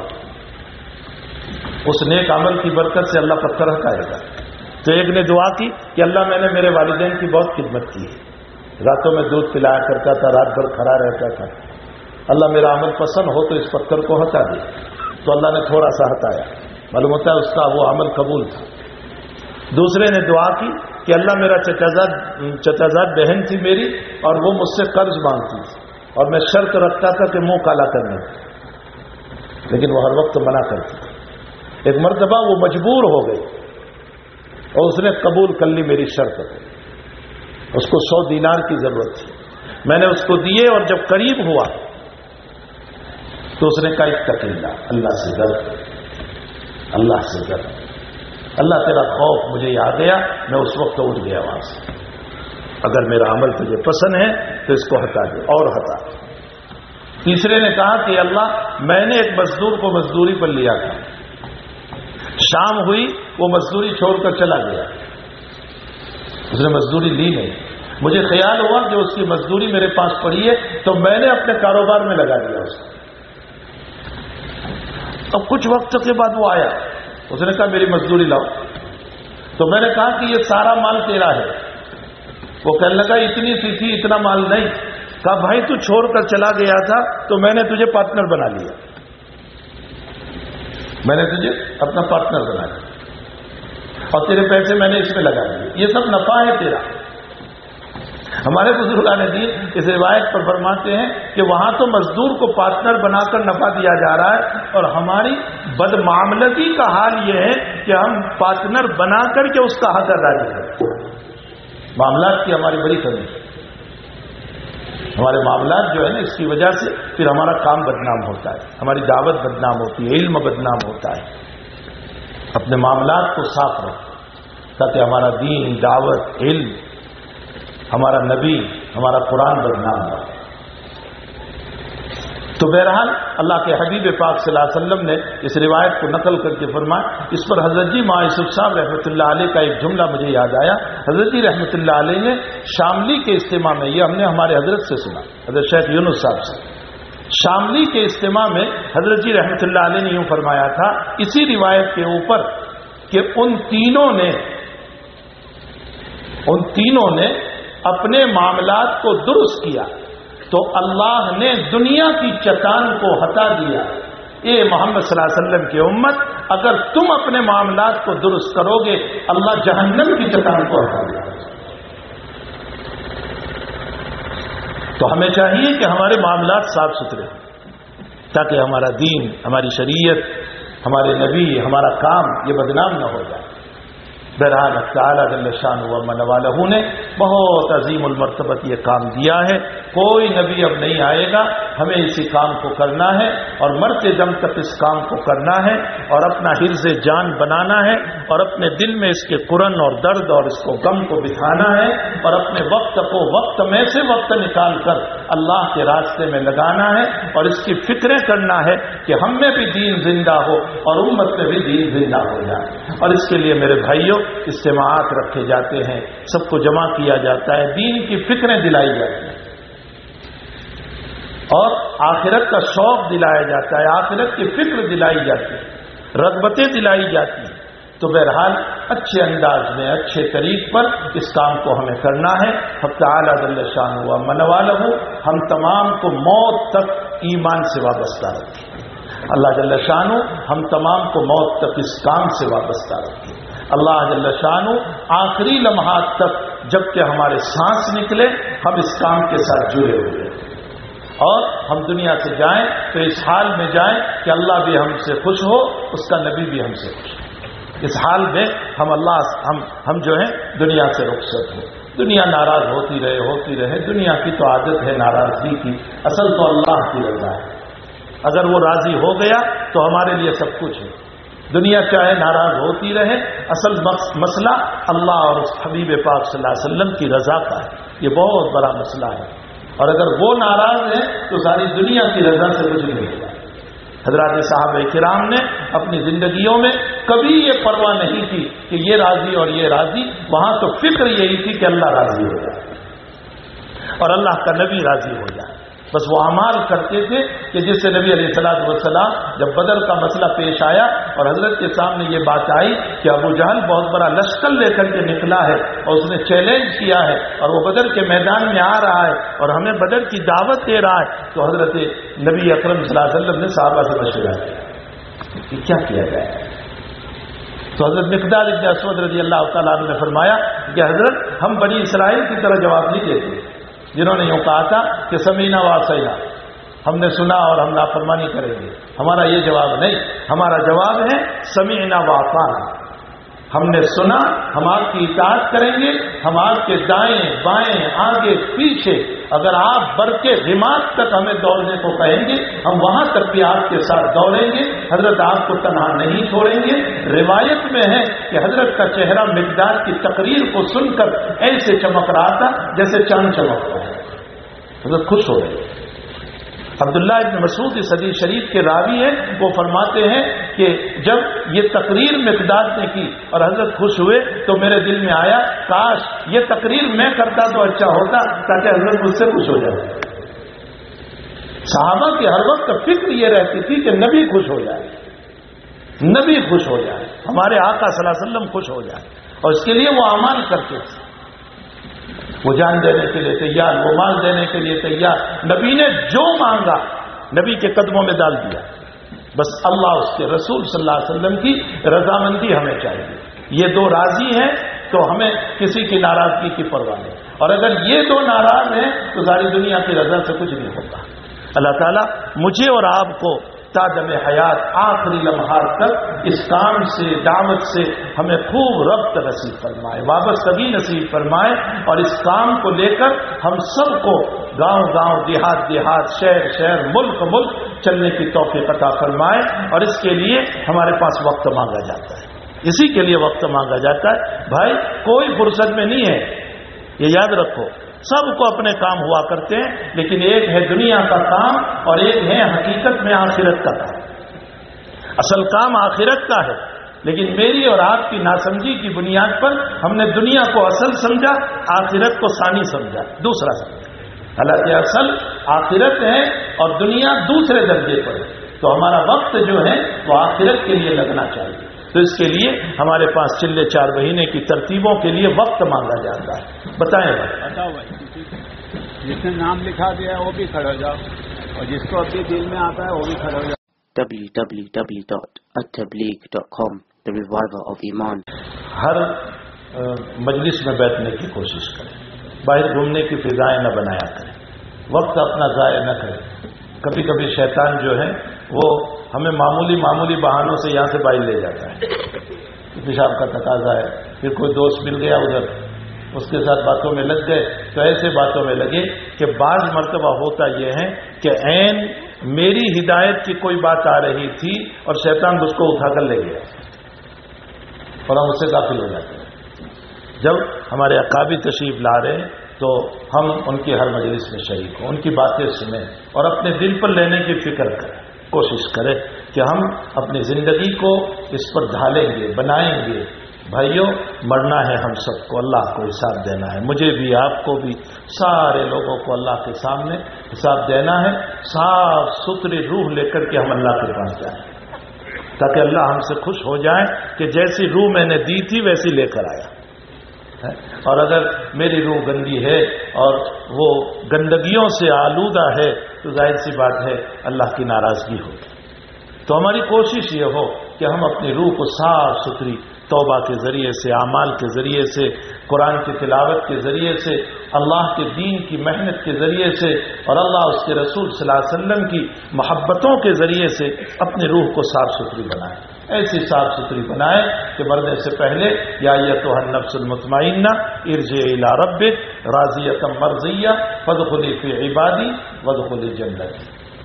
اس نیک عمل کی برکت سے اللہ پتھر ہٹائے گا. تو ایک نے دعا کی کہ اللہ میں نے میرے والدین کی بہت خدمت کی ہے, راتوں میں دودھ پلایا کرتا تھا, رات بھر کھڑا رہتا تھا, اللہ میرا عمل پسند ہو تو اس پتھر کو ہٹا دے. تو اللہ نے تھوڑا سا ہٹایا, معلوم ہوتا ہے اس کا وہ عمل قبول تھا. دوسرے نے دعا کی کہ اللہ میرا چچازاد بہن تھی میری اور وہ مجھ سے قرض مانگتی تھی اور میں شرط رکھتا تھا کہ منہ کالا کرنے, لیکن وہ ہر وقت منع کرتی تھی. ایک مرتبہ وہ مجبور ہو گئی اور اس نے قبول کر لی میری شرط. اس کو 100 دینار کی ضرورت تھی, میں نے اس کو دیے اور جب قریب ہوا تو اس نے کہا اتقی اللہ, اللہ سے ڈر, اللہ سے ڈر, اللہ تیرا خوف مجھے یاد آیا, میں اس وقت اٹھ گیا وہاں سے. اگر میرا عمل تجھے پسند ہے تو اس کو ہٹا دے اور ہٹا. تیسرے نے کہا کہ اللہ میں نے ایک مزدور کو مزدوری پر لیا تھا, شام ہوئی وہ مزدوری چھوڑ کر چلا گیا, اس نے مزدوری لی نہیں. مجھے خیال ہوا کہ اس کی مزدوری میرے پاس پڑی ہے تو میں نے اپنے کاروبار میں لگا دیا اس کو. اب کچھ وقت کے بعد وہ آیا, اس نے کہا میری مزدوری لاؤ. تو میں نے کہا کہ یہ سارا مال تیرا ہے. وہ کہنے لگا اتنی سی تھی, اتنا مال نہیں. کہا بھائی تو چھوڑ کر چلا گیا تھا تو میں نے تجھے پارٹنر بنا لیا, میں نے تجھے اپنا پارٹنر بنا لیا اور تیرے پیسے میں نے اس میں لگا دیے, یہ سب نفع ہے تیرا. ہمارے بزرگان دین اس روایت پر فرماتے ہیں کہ وہاں تو مزدور کو پارٹنر بنا کر نفع دیا جا رہا ہے اور ہماری بدمعاملتی کا حال یہ ہے کہ ہم پارٹنر بنا کر کے اس کا حق ادا کریں. معاملات کی ہماری بڑی کمی ہے. ہمارے معاملات جو ہے نا اس کی وجہ سے پھر ہمارا کام بدنام ہوتا ہے, ہماری دعوت بدنام ہوتی ہے, علم بدنام ہوتا ہے. اپنے معاملات کو صاف رکھیں تاکہ ہمارا دین, دعوت, علم, ہمارا نبی, ہمارا قرآن بدنام ہو. تو بہرحال اللہ کے حبیب پاک صلی اللہ علیہ وسلم نے اس روایت کو نقل کر کے فرمایا. اس پر حضرت جی ماں یوسف صاحب رحمۃ اللہ علیہ کا ایک جملہ مجھے یاد آیا. حضرت جی رحمۃ اللہ علیہ نے شاملی کے اجتماع میں, یہ ہم نے ہمارے حضرت سے سنا, حضرت شیخ یونس صاحب سے, شاملی کے اجتماع میں حضرت جی رحمۃ اللہ علیہ نے یوں فرمایا تھا اسی روایت کے اوپر کہ ان تینوں نے اپنے معاملات کو درست کیا تو اللہ نے دنیا کی چٹان کو ہٹا دیا. اے محمد صلی اللہ علیہ وسلم کی امت, اگر تم اپنے معاملات کو درست کرو گے اللہ جہنم کی چٹان کو ہٹا دیا. تو ہمیں چاہیے کہ ہمارے معاملات صاف ستھرے تاکہ ہمارا دین, ہماری شریعت, ہمارے نبی, ہمارا کام یہ بدنام نہ ہو جائے. بہرحال تعالیٰ جل شانہ و من والہ نے بہت عظیم المرتبت یہ کام دیا ہے. کوئی نبی اب نہیں آئے گا, ہمیں اسی کام کو کرنا ہے اور مرتے دم تک اس کام کو کرنا ہے اور اپنا حرز جان بنانا ہے اور اپنے دل میں اس کے قرن اور درد اور اس کو غم کو بٹھانا ہے اور اپنے وقت کو وقت میں سے وقت نکال کر اللہ کے راستے میں لگانا ہے اور اس کی فکریں کرنا ہے کہ ہم میں بھی دین زندہ ہو اور امت میں بھی دین زندہ ہو جائے. اور اس کے لیے میرے بھائیوں اجتماعات رکھے جاتے ہیں, سب کو جمع کیا جاتا ہے, دین کی فکریں دلائی جاتی ہیں اور آخرت کا شوق دلایا جاتا ہے, آخرت کی فکر دلائی جاتی ہے, رغبتیں دلائی جاتی ہیں. تو بہرحال اچھے انداز میں, اچھے طریق پر اس کام کو ہمیں کرنا ہے. حق تعالیٰ جل شانہ و من والہ ہم تمام کو موت تک ایمان سے وابستہ رکھے. اللہ جل شانہ ہم تمام کو موت تک اس کام سے وابستہ رکھے. اللہ جل شانہ آخری لمحات تک جب کہ ہمارے سانس نکلے ہم اس کام کے ساتھ جڑے ہوئے اور ہم دنیا سے جائیں تو اس حال میں جائیں کہ اللہ بھی ہم سے خوش ہو, اس کا نبی بھی ہم سے خوش ہو. اس حال میں ہم جو ہیں دنیا سے رخصت ہو. دنیا ناراض ہوتی رہے, دنیا کی تو عادت ہے ناراضگی کی, اصل تو اللہ کی رضا ہے. اگر وہ راضی ہو گیا تو ہمارے لیے سب کچھ ہے. دنیا چاہے ناراض ہوتی رہے، اصل مسئلہ اللہ اور حبیب پاک صلی اللہ علیہ وسلم کی رضا کا ہے، یہ بہت بڑا مسئلہ ہے، اور اگر وہ ناراض ہے تو ساری دنیا کی رضا سے کچھ نہیں ہوگا۔ حضرات صحابہ کرام نے اپنی زندگیوں میں کبھی یہ پرواہ نہیں کی کہ یہ راضی اور یہ راضی، وہاں تو فکر یہی تھی کہ اللہ راضی ہو جائے اور اللہ کا نبی راضی ہو جائے، بس وہ اعمال کرتے تھے کہ جس سے نبی علیہ الصلوۃ والسلام جب بدر کا مسئلہ پیش آیا اور حضرت کے سامنے یہ بات آئی کہ ابو جہل بہت بڑا لشکر لے کر کے نکلا ہے اور اس نے چیلنج کیا ہے اور وہ بدر کے میدان میں آ رہا ہے اور ہمیں بدر کی دعوت دے رہا ہے، تو حضرت نبی اکرم صلی اللہ علیہ وسلم نے صحابہ سے مشورہ کیا کہ کیا کیا جائے۔ تو حضرت مقداد بن اسود رضی اللہ تعالیٰ عنہ نے فرمایا کہ حضرت ہم بنی اسرائیل کی طرح جواب نہیں دیتے جنہوں نے یوں کہا تھا کہ سمینا واسینا، ہم نے سنا اور ہم نافرمانی کریں گے، ہمارا یہ جواب نہیں، ہمارا جواب ہے سمینا واطعنا، ہم نے سنا، ہم آپ کی اطاعت کریں گے، ہم آپ کے دائیں بائیں آگے پیچھے، اگر آپ برقے رماد تک ہمیں دوڑنے کو کہیں گے ہم وہاں تک بھی آپ کے ساتھ دوڑیں گے، حضرت آپ کو تنہا نہیں چھوڑیں گے۔ روایت میں ہے کہ حضرت کا چہرہ مقداد کی تقریر کو سن کر ایسے چمک رہا تھا جیسے چاند چمک رہا ہے، حضرت خوش ہو گئے۔ عبداللہ ابن مسعود اس حدیث شریف کے راوی ہیں، وہ فرماتے ہیں کہ جب یہ تقریر مقداد نے کی اور حضرت خوش ہوئے تو میرے دل میں آیا کاش یہ تقریر میں کرتا تو اچھا ہوتا تاکہ حضرت مجھ سے خوش ہو جائے۔ صحابہ کی ہر وقت فکر یہ رہتی تھی کہ نبی خوش ہو جائے، نبی خوش ہو جائے، ہمارے آقا صلی اللہ علیہ وسلم خوش ہو جائے، اور اس کے لیے وہ اعمال کرتے تھے، وہ جان دینے کے لیے تیار، وہ مال دینے کے لیے تیار، نبی نے جو مانگا نبی کے قدموں میں ڈال دیا، بس اللہ اس کے رسول صلی اللہ علیہ وسلم کی رضامندی ہمیں چاہیے، یہ دو راضی ہیں تو ہمیں کسی کی ناراضگی کی پرواہ نہیں، اور اگر یہ دو ناراض ہیں تو ساری دنیا کی رضا سے کچھ نہیں ہوگا۔ اللہ تعالیٰ مجھے اور آپ کو تا دم حیات آخری لمحات تک اس کام سے، دعوت سے ہمیں خوب ربط نصیب فرمائے، وابستگی نصیب فرمائے، اور اس کام کو لے کر ہم سب کو گاؤں گاؤں، دیہات دیہات، شہر شہر، ملک ملک چلنے کی توفیق عطا فرمائے، اور اس کے لیے ہمارے پاس وقت مانگا جاتا ہے، اسی کے لیے وقت مانگا جاتا ہے بھائی، کوئی فرصت میں نہیں ہے، یہ یاد رکھو، سب کو اپنے کام ہوا کرتے ہیں، لیکن ایک ہے دنیا کا کام اور ایک ہے حقیقت میں آخرت کا کام۔ اصل کام آخرت کا ہے، لیکن میری اور آپ کی ناسمجھی کی بنیاد پر ہم نے دنیا کو اصل سمجھا، آخرت کو ثانی سمجھا، دوسرا سمجھا، حالانکہ اصل آخرت ہے اور دنیا دوسرے درجے پر ہے، تو ہمارا وقت جو ہے وہ آخرت کے لیے لگنا چاہیے، تو اس کے لیے ہمارے پاس چلے 4 مہینے کی ترتیبوں کے لیے وقت مانگا جاتا ہے۔ بتائیں بتاؤ بھائی، جس نے نام لکھا دیا ہے وہ بھی کھڑے ہو جاؤ، اور جس کو اپنے دل میں آتا ہے وہ بھی کھڑے ہو جاؤ۔ www.attableek.com The Reviver of Iman۔ ہر مجلس میں بیٹھنے کی کوشش کریں، باہر گھومنے کی فضائیں نہ بنایا کریں، وقت اپنا ضائع نہ کریں۔ کبھی کبھی شیطان جو ہے وہ ہمیں معمولی بہانوں سے یہاں سے باہر لے جاتا ہے، پیشاب کا تقاضا ہے، پھر کوئی دوست مل گیا ادھر، اس کے ساتھ باتوں میں لگ گئے، تو ایسے باتوں میں لگے کہ بعض مرتبہ ہوتا یہ ہے کہ عین میری ہدایت کی کوئی بات آ رہی تھی اور شیطان اس کو اٹھا کر لے گیا اور ہم اس سے غافل ہو جاتے ہیں۔ جب ہمارے اقابی تشریف لا رہے ہیں تو ہم ان کی ہر مجلس میں شریک ہوں، ان کی باتیں سنیں اور اپنے دل پر لینے کی فکر کریں، کوشش کریں کہ ہم اپنی زندگی کو اس پر ڈھالیں گے، بنائیں گے۔ بھائیوں، مرنا ہے ہم سب کو، اللہ کو حساب دینا ہے، مجھے بھی، آپ کو بھی، سارے لوگوں کو اللہ کے سامنے حساب دینا ہے۔ صاف ستھری روح لے کر کے ہم اللہ کے پاس جائیں تاکہ اللہ ہم سے خوش ہو جائے کہ جیسی روح میں نے دی تھی ویسی لے کر آیا، اور اگر میری روح گندی ہے اور وہ گندگیوں سے آلودہ ہے تو ظاہر سی بات ہے اللہ کی ناراضگی ہوگی۔ تو ہماری کوشش یہ ہو کہ ہم اپنی روح کو صاف ستھری توبہ کے ذریعے سے، اعمال کے ذریعے سے، قرآن کی تلاوت کے ذریعے سے، اللہ کے دین کی محنت کے ذریعے سے اور اللہ اس کے رسول صلی اللہ علیہ وسلم کی محبتوں کے ذریعے سے اپنی روح کو صاف ستھری بنائیں، ایسی صاف ستھری بنائیں کہ مرنے سے پہلے یا ایتھا النفس المطمئنہ ارجعی الی ربک راضیۃ مرضیہ فادخلی فی عبادی وادخلی جنتی،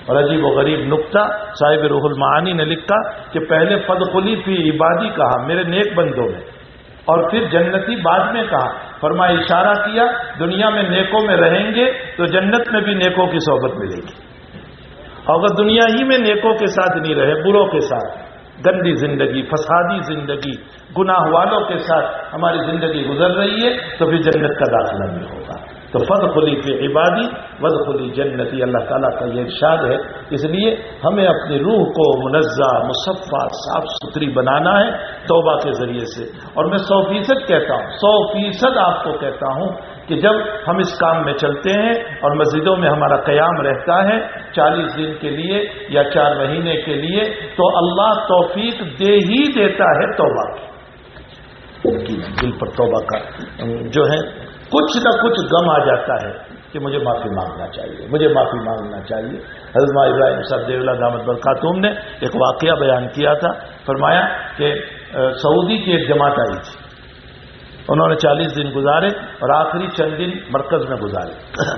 اور عجیب و غریب نکتہ صاحب روح المعانی نے لکھا کہ پہلے فدخلی فی عبادی کہا میرے نیک بندوں میں، اور پھر جنتی بعد میں کہا. فرمایا اشارہ کیا دنیا میں نیکوں میں رہیں گے تو جنت میں بھی نیکوں کی صحبت ملے گی، اور اگر دنیا ہی میں نیکوں کے ساتھ نہیں رہے، بروں کے ساتھ، گندی زندگی، فسادی زندگی، گناہ والوں کے ساتھ ہماری زندگی گزر رہی ہے تو پھر جنت کا داخلہ نہیں ہوگا. تو فدخلی فی عبادی وادخلی جنتی، اللہ تعالیٰ کا یہ ارشاد ہے. اس لیے ہمیں اپنی روح کو منزہ، مصفہ، صاف ستھری بنانا ہے توبہ کے ذریعے سے. اور میں 100% کہتا ہوں، 100% آپ کو کہتا ہوں کہ جب ہم اس کام میں چلتے ہیں اور مسجدوں میں ہمارا قیام رہتا ہے 40 دن کے لیے یا 4 مہینے کے لیے، تو اللہ توفیق دے ہی دیتا ہے توبہ کی. دل پر توبہ کا جو ہے کچھ نہ کچھ غم آ جاتا ہے کہ مجھے معافی مانگنا چاہیے، مجھے معافی مانگنا چاہیے. حضرت ابراہیم صاحب دیو اللہ دامت برکاتہم نے ایک واقعہ بیان کیا تھا. فرمایا کہ سعودی کی ایک جماعت آئی تھی، انہوں نے 40 دن گزارے اور آخری چند دن مرکز میں گزارے.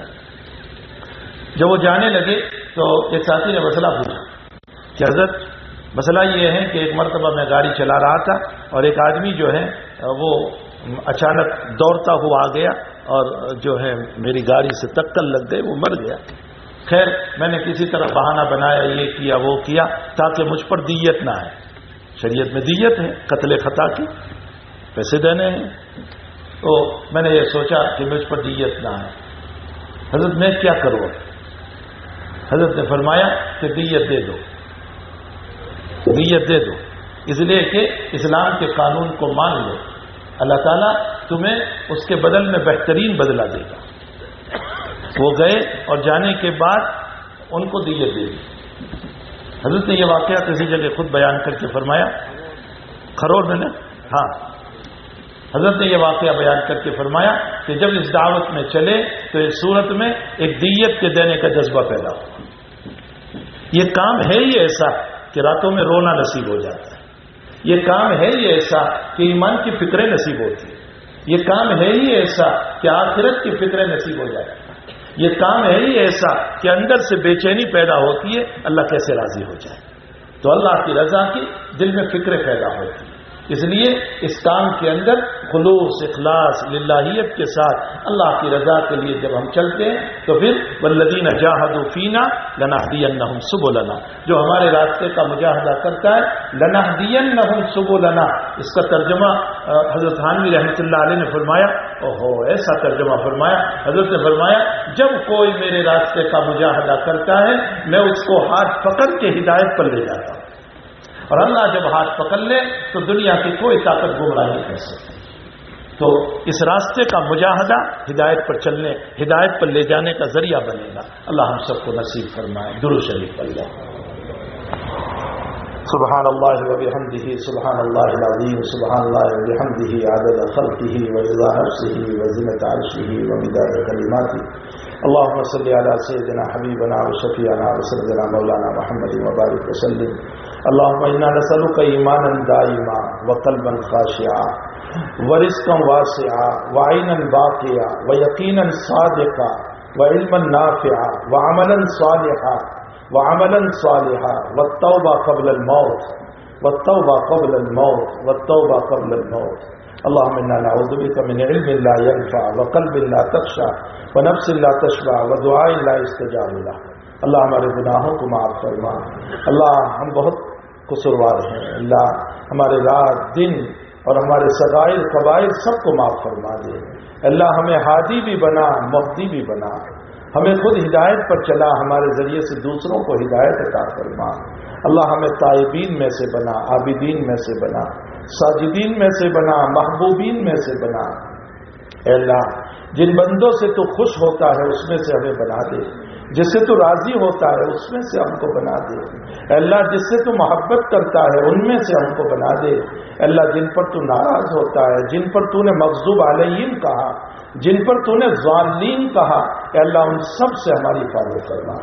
جب وہ جانے لگے تو ایک ساتھی نے مسئلہ پوچھا کہ حضرت مسئلہ یہ ہے کہ ایک مرتبہ میں گاڑی چلا رہا تھا اور ایک آدمی جو ہے وہ اچانک دوڑتا ہوا آ گیا اور جو ہے میری گاڑی سے ٹکر لگ گئی، وہ مر گیا. خیر میں نے کسی طرح بہانہ بنایا، یہ کیا وہ کیا تاکہ مجھ پر دیت نہ آئے. شریعت میں دیت ہے قتل خطا کی، پیسے دینے ہیں. تو میں نے یہ سوچا کہ مجھ پر دیت نہ آئے. حضرت میں کیا کروں؟ حضرت نے فرمایا کہ دیت دے دو، دیت دے دو، اس لیے کہ اسلام کے قانون کو مان لو، اللہ تعالیٰ تمہیں اس کے بدل میں بہترین بدلہ دے گا. وہ گئے اور جانے کے بعد ان کو دیت دے دی. حضرت نے یہ واقعہ کسی جگہ خود بیان کر کے فرمایا، خرور میں نے ہاں حضرت نے یہ واقعہ بیان کر کے فرمایا کہ جب اس دعوت میں چلے تو اس صورت میں ایک دیت کے دینے کا جذبہ پیدا ہوا. یہ کام ہے ہی ایسا کہ راتوں میں رونا نصیب ہو جاتا ہے. یہ کام ہے ہی ایسا کہ ایمان کی فکریں نصیب ہوتی ہیں. یہ کام ہے ہی ایسا کہ آخرت کی فکریں نصیب ہو جاتی ہیں. یہ کام ہے ہی ایسا کہ اندر سے بے چینی پیدا ہوتی ہے اللہ کیسے راضی ہو جائے. تو اللہ کی رضا کی دل میں فکریں پیدا ہوتی ہیں. اس لیے اس کام کے اندر خلوص، اخلاص، للہیت کے ساتھ اللہ کی رضا کے لیے جب ہم چلتے ہیں تو پھر والذین جاہدوا فینا لنہدینہم سبلنا، جو ہمارے راستے کا مجاہدہ کرتا ہے لنہدینہم سبلنا. اس کا ترجمہ حضرت تھانوی رحمۃ اللہ علیہ نے فرمایا، اوہو ایسا ترجمہ فرمایا. حضرت نے فرمایا جب کوئی میرے راستے کا مجاہدہ کرتا ہے میں اس کو ہاتھ پکڑ کے ہدایت پر لے جاتا ہوں، اور اللہ جب ہاتھ پکڑ لے تو دنیا کی کوئی طاقت گمراہ نہیں کر سکتی. تو اس راستے کا مجاہدہ ہدایت پر چلنے، ہدایت پر لے جانے کا ذریعہ بنے گا. اللہ ہم سب کو نصیب فرمائے. درود شریف پڑھ لیں. سبحان اللہ وبحمدہ سبحان اللہ العظیم سبحان اللہ وبحمدہ عدد خلقہ ورضا نفسہ وزنۃ عرشہ ومداد کلماتہ. اللهم صل على سيدنا حبيبنا وشفيعنا وسيدنا مولانا محمد وبارك وسلم. اللهم انا نسألك ایمانا دائما وقلبا خاشعا ورزقا واسعا وعينا باقيا ويقينا صادقا وعلما نافعا وعملا صالحا والتوبة قبل الموت والتوبة قبل الموت والتوبة قبل الموت. اللهم انا نعوذ بك من علم لا ينفع وقلب لا تخشع ونفس لا تشبع ودعاء لا يستجاب له. اللہ ہمارے گناہوں کو معاف فرما. اللہ ہم بہت قصوروار ہیں. اللہ ہمارے رات دن اور ہمارے صغائر کبائر سب کو معاف فرما دے. اللہ ہمیں ہادی بھی بنا، مہدی بھی بنا. ہمیں خود ہدایت پر چلا، ہمارے ذریعے سے دوسروں کو ہدایت عطا فرما. اللہ ہمیں تائبین میں سے بنا، عابدین میں سے بنا، ساجدین میں سے بنا، محبوبین میں سے بنا. اے اللہ جن بندوں سے تو خوش ہوتا ہے اس میں سے ہمیں بنا دے، جس سے تو راضی ہوتا ہے اس میں سے ہم کو بنا دے. اے اللہ جس سے تو محبت کرتا ہے ان میں سے ہم کو بنا دے. اے اللہ جن پر تو ناراض ہوتا ہے، جن پر تو نے مغضوب علیہم کہا، جن پر تو نے ضالین کہا، اے اللہ ان سب سے ہماری حفاظت فرما.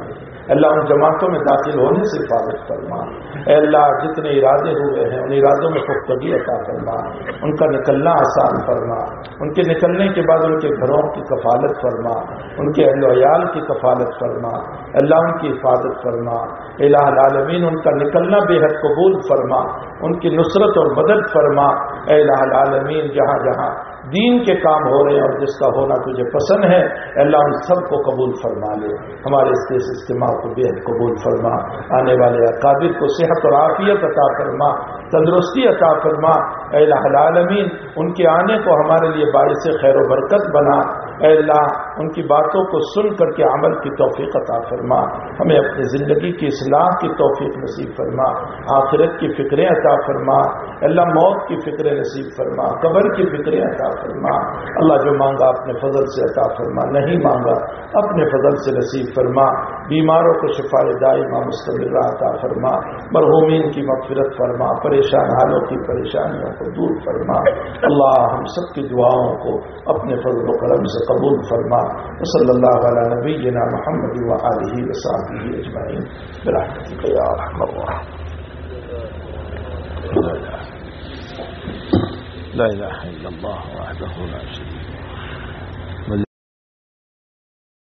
اللہ ان جماعتوں میں داخل ہونے سے حفاظت فرما، اے اللہ جتنے ارادے ہوئے ہیں ان ارادوں میں پختگی عطا فرما، ان کا نکلنا آسان فرما، ان کے نکلنے کے بعد ان کے گھروں کی کفالت فرما، ان کے اہل و عیال کی کفالت فرما، اللہ ان کی حفاظت فرما، الہ العالمین ان کا نکلنا بے حد قبول فرما، ان کی نصرت اور مدد فرما، اے الہ العالمین جہاں جہاں دین کے کام ہو رہے ہیں اور جس کا ہونا تجھے پسند ہے اللہ ان سب کو قبول فرما لے، ہمارے اس اجتماع کو بے حد قبول فرما، آنے والے اکابر کو صحت اور عافیت عطا فرما، تندرستی عطا فرما، اے الہ العالمین ان کے آنے کو ہمارے لیے باعث خیر و برکت بنا، اے اللہ ان کی باتوں کو سن کر کے عمل کی توفیق عطا فرما، ہمیں اپنی زندگی کی اصلاح کی توفیق نصیب فرما، آخرت کی فکریں عطا فرما، اللہ موت کی فکریں نصیب فرما، قبر کی فکریں عطا فرما، اللہ جو مانگا اپنے فضل سے عطا فرما، نہیں مانگا اپنے فضل سے نصیب فرما، بیماروں کو شفاء دائمہ مستمرہ عطا فرما، مرحومین کی مغفرت فرما، پریشان حالوں کی پریشانیوں کو دور فرما، اللہ ہم سب کی دعاؤں کو اپنے فضل و کرم سے قبول فرما، صلی اللہ علی نبینا محمد و آلہ و صحبہ اجمعین برحمتک یا ارحم الراحمین۔ لا الہ الا اللہ وحدہ لا شریک